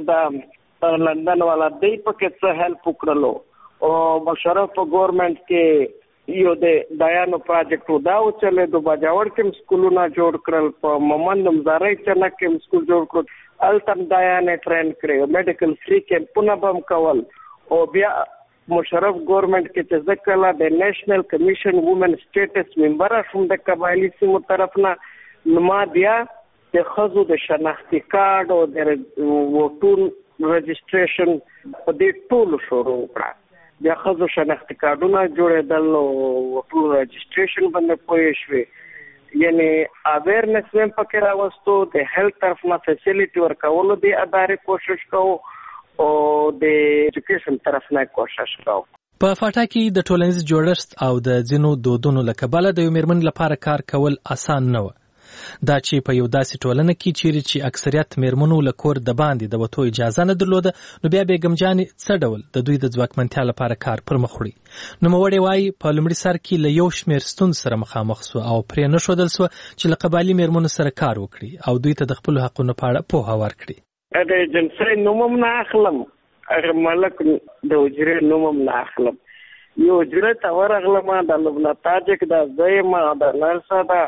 د لندن والا دی پکې څه هیلپ وکړلو او مشرف ګورنمنت کې یو د دایانو پروجیکټ دا وچلې د باجوړ کې سکولونه جوړ کړل په مومند مزارای چنک کې سکول جوړ کړ التم دایانه ټرین کړو میډیکل فری کیمپونه بم کول او بیا مشرف ګورنمنت کې چې ځکه د نېشنل کمیشن وومن سټیټس ممبر شوم د قبایلی سیمو طرف نه نو بیا د خزو د شناختی کارت او د ووټون رجسټریشن په دې ټول شروع کړه بیا خزو شناختی کارتونه جوړېدل او ووټون رجسټریشن باندې پوه شوې یعنی اویرنس هم پکې راوستو د هیلث طرف نه فیسیلیټي ورکولو د ادارې کوشش کوو او د ایجوکیشن طرف نه کوشش کوو. په فاټا کې د ټولنیز جوړښت او د ځینو دودونو له کبله د یو میرمن لپاره کار کول اسان نه و. دا چې په یو داسې ټولنه کې چیرې چې اکثریت میرمنو له کور د باندې د وتو اجازه نه درلوده نو بیا بیګم جانې څه ډول د دوی د ځواکمنتیا لپاره کار پر مخ وړي. نوموړی وایي په لومړي سر کې له یو شمېر ستونزو سره مخامخ سو او پرې نه ښودل سوه چې له قبایلي میرمنو سره کار وکړي او دوی ته د خپلو حقونو په اړه پوهه ورکړي. د ایجنسۍ نوم هم نه اخلم هغه ملک د حجرې نوم هم نه اخلم یو حجرې ته ورغلم د لبنه تاجک د زیم د نرسه ده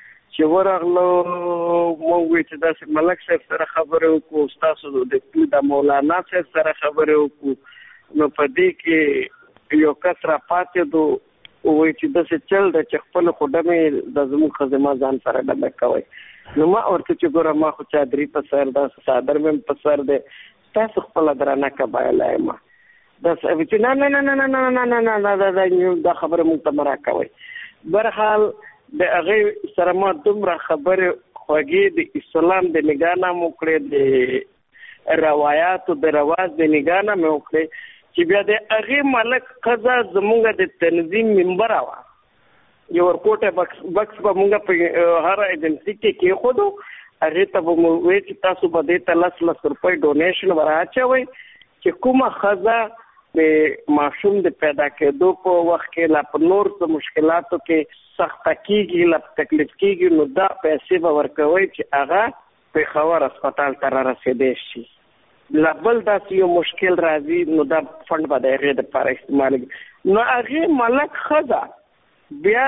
چې ورغلو موږ چې داسې ملک صاحب سره خبرې وکړو ستاسو د مولانا صاحب سره خبرې وکړو نو په دې کې یو کس را پاتې دو وایي چې داسې چل ده چې خپل خدمې د زموږ خزما ځان سره ډمه کوي نو ما ورته چې ګوره ما خو چادري په سر داسې صادر مې په سر دی تاسو خپله درانه قبایله یم داسې چې نه نه نه نه نه نه نه دا خبره موږ ته مه راکوئ. برحال د هغې سره ما دومره خبرې خوږې د اسلام د نګاه نه مې وکړې د روایاتو د رواج د نګاه نه مې وکړې چې بیا د هغې ملک ښځه زموږ د تنظیم ممبره وه یو ورکوټه بکس به موږ په هر ایجنسي کې کېښودو هغې ته به مو وایي چې تاسو به دې ته 10 روپۍ ډونیشن ور اچوئ چې کومه ښځه د ماشوم د پیدا کېدو په وخت کې لا په نور څه مشکلاتو کې سخته کېږي لا تکلیف کېږي نو دا پیسې به ورکوئ چې هغه پېښور هسپتال ته را رسېدی شي لا بل داسې یو مشکل راځي نو دا فنډ به د هغې دپاره استعمالېږي نو هغې ملک ښځه بیا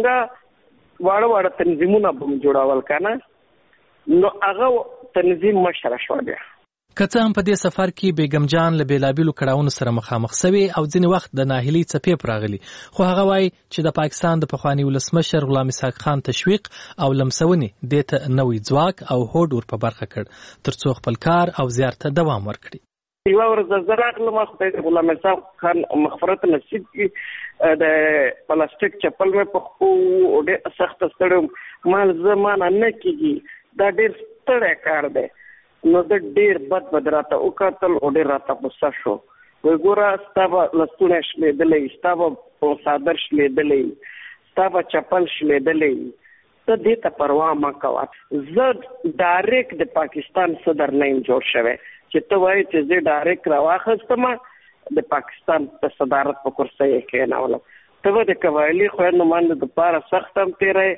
زمونږ واړه واړه تنظیمونه به م جوړول که نه نو هغه تنظیم مشره شوه بیا که څه هم په دې سفر کې بیګم جان له بېلابېلو کړاوونو سره مخامخ سوې او ځینې وخت د ناهیلۍ څپې پرې راغلي، خو هغه وایي چې د پاکستان د پخواني ولسمشر غلام اسحاق خان تشویق او لمسونې دې ته نوی ځواک او هوډ ور په برخه کړ تر څو خپل کار او زیار ته دوام ورکړي. یوه ورځ زه راغلم، خدای د غلام اسحاق خان مغفرت نصیب کړي، د پلاستیک چپل مې په خپو ډېر سخت ستړی مال زمانه نه کېږي، دا ډېر ستړی کار دی. نو د ډېر بد راته وکتل او ډېر راته غوسه شو. وایي ګوره ستا به لستوڼی شلېدلی، ستا به څادر شلېدلی، ستا به چپل شلېدلی، ته دې ته پروا مه کوه. زه ډایرکټ د پاکستان صدر نه یم جوړ شوی چې ته وایې چې زه ډایرکټ راواخیستم د پاکستان د صدارت په کرسۍ یې کېنولم. ته به د قبایلي خویندو باندې دپاره سخت هم تېری،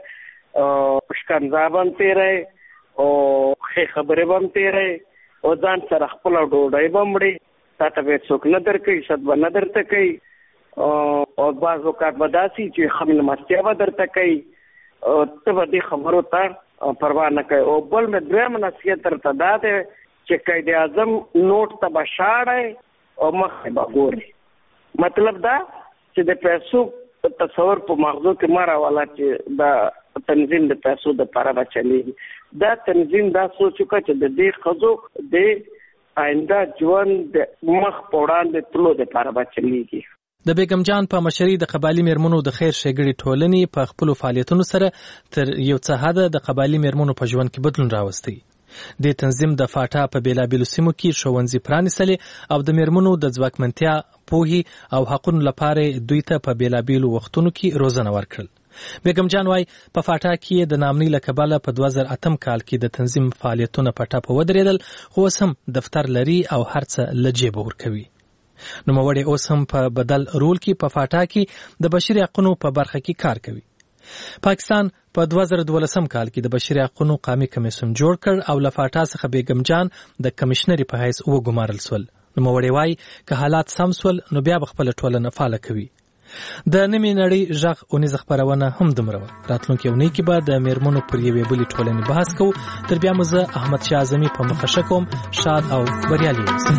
شکنځا به هم تېری او ښې خبرې به هم تېری او ځان سره خپله ډوډۍ به هم وړې، تا ته به څوک نه درکوي، ست به نه درته کوي او بعض اوقات به داسې چې ښه مېلمستیا به درته کوي، ته به دې خبرو ته پروا نه کوي. او بل مې دویم نصیحت درته دا دی چې قید اعظم نوټ ته به شاړی او مخې به ګورې. مطلب دا چې د پیسو تصور په مغزو کې مه راوله چې دا تنظیم د پیسو د پاره به چلیږي. دا تنظیم دا سوچ وکړه چې د دې ښځو د آینده ژوند د مخ په وړاندې تلو د پاره به چلیږي. د بیګم جان په مشرۍ د قبایلي میرمنو د خیر ښېګړې ټولنې په خپلو فعالیتونو سره تر یو څه حده د قبایلي میرمنو په ژوند کې بدلون راوستی. د تنظیم د فاټا په بېلابېلو سیمو کې ښوونځي پرانیستلې او د میرمنو د ځواکمنتیا، پوهې او حقونو لپاره دوی ته په بېلابېلو وختونو کې روزنه ورکړل. بیګم جان وايي په فاټا کې د نامنۍ له کبله په 2008 کال کې د تنظیم فعالیتونه په ټاپه ودرېدل، خو اوس هم دفتر لري او هر څه له جیبه ورکوي. نوموړی اوس هم په بدل رول کې په فاټا کې د بشري حقونو په برخه کې کار کوي. پاکستان په 2012 کال کې د بشري حقونو قومي کمیسیون جوړ کړ او له فاټا څخه بیګم جان د کمشنري په حیث وګمارل سول. نوموړی وايي که حالات سم سول نو بیا به خپله ټولنه فعاله کوي. د نوې نړۍ غږ اونیزه خپرونه هم دومره وه. راتلونکې اونۍ کې به د میرمنو پر یوې بلې ټولنې بحث کوو. تر بیا مو زه احمد شاه اعظمي په مخه ښه کوم. شاد او بریالي اوسئ.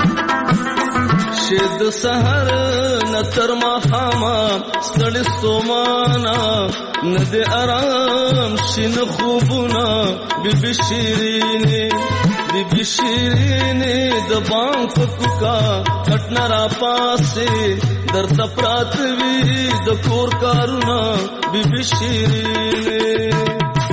چې د سحر نه تر ماښامه ستړي ستومانه نه د ارام شي نه خوبونه بیبي شیرینې بیبي شیرینې د بام په کوکا کټ نه راپاسې درته پراته وي د کور کارونه بیبي شیرینې.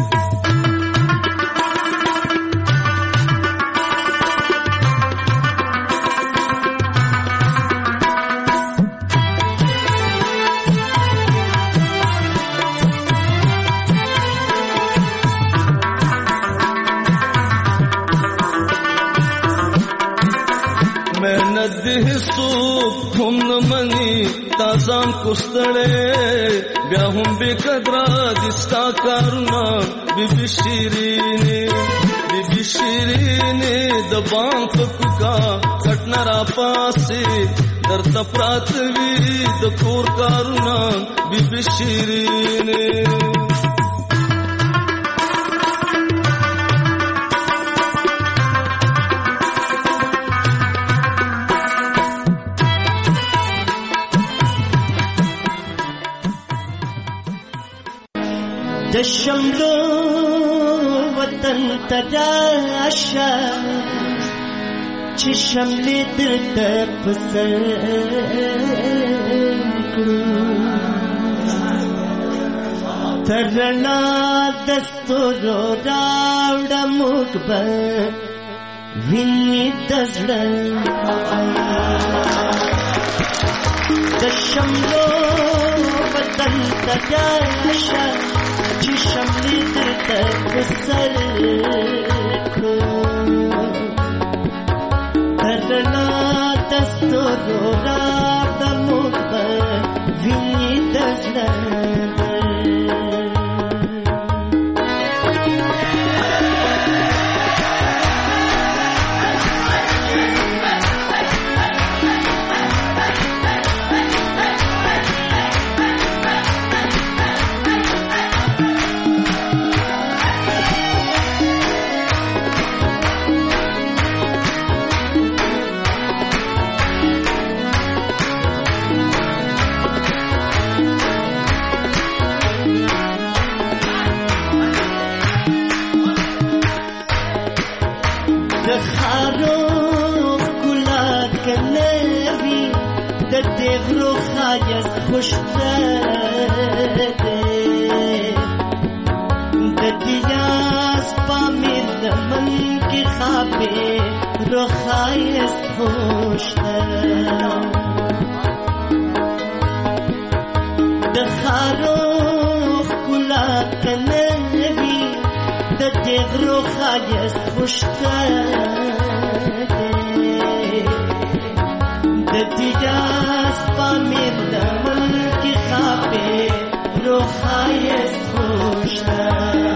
هیڅوک هم نه مني تازان کوستړې بیا هم بې قدره دي ستا کارونه بیبي شیرینې بیبي شیرینې د بام په کوکا کټ نه راپاسې درته پراته وي د کور کارونه بیبي شیرینې. د شملو وطن ته راشه چې شملې درته په سر کړو، تر رڼا د ستورو راوړه موږ به وینې د زړه. د شملو وطن ته راشه چې شملې درته په سر کړو، تر رڼا د ستورو راوړه موږ به وینې د زړه. دغرو خایس خوشته د دیاس پامیر د من کی خابه رو خایس خوشته د خارو خلا کنوی د دغرو خایس خوشته د دیاس پامیر د من کی خابه رو خایس خوشته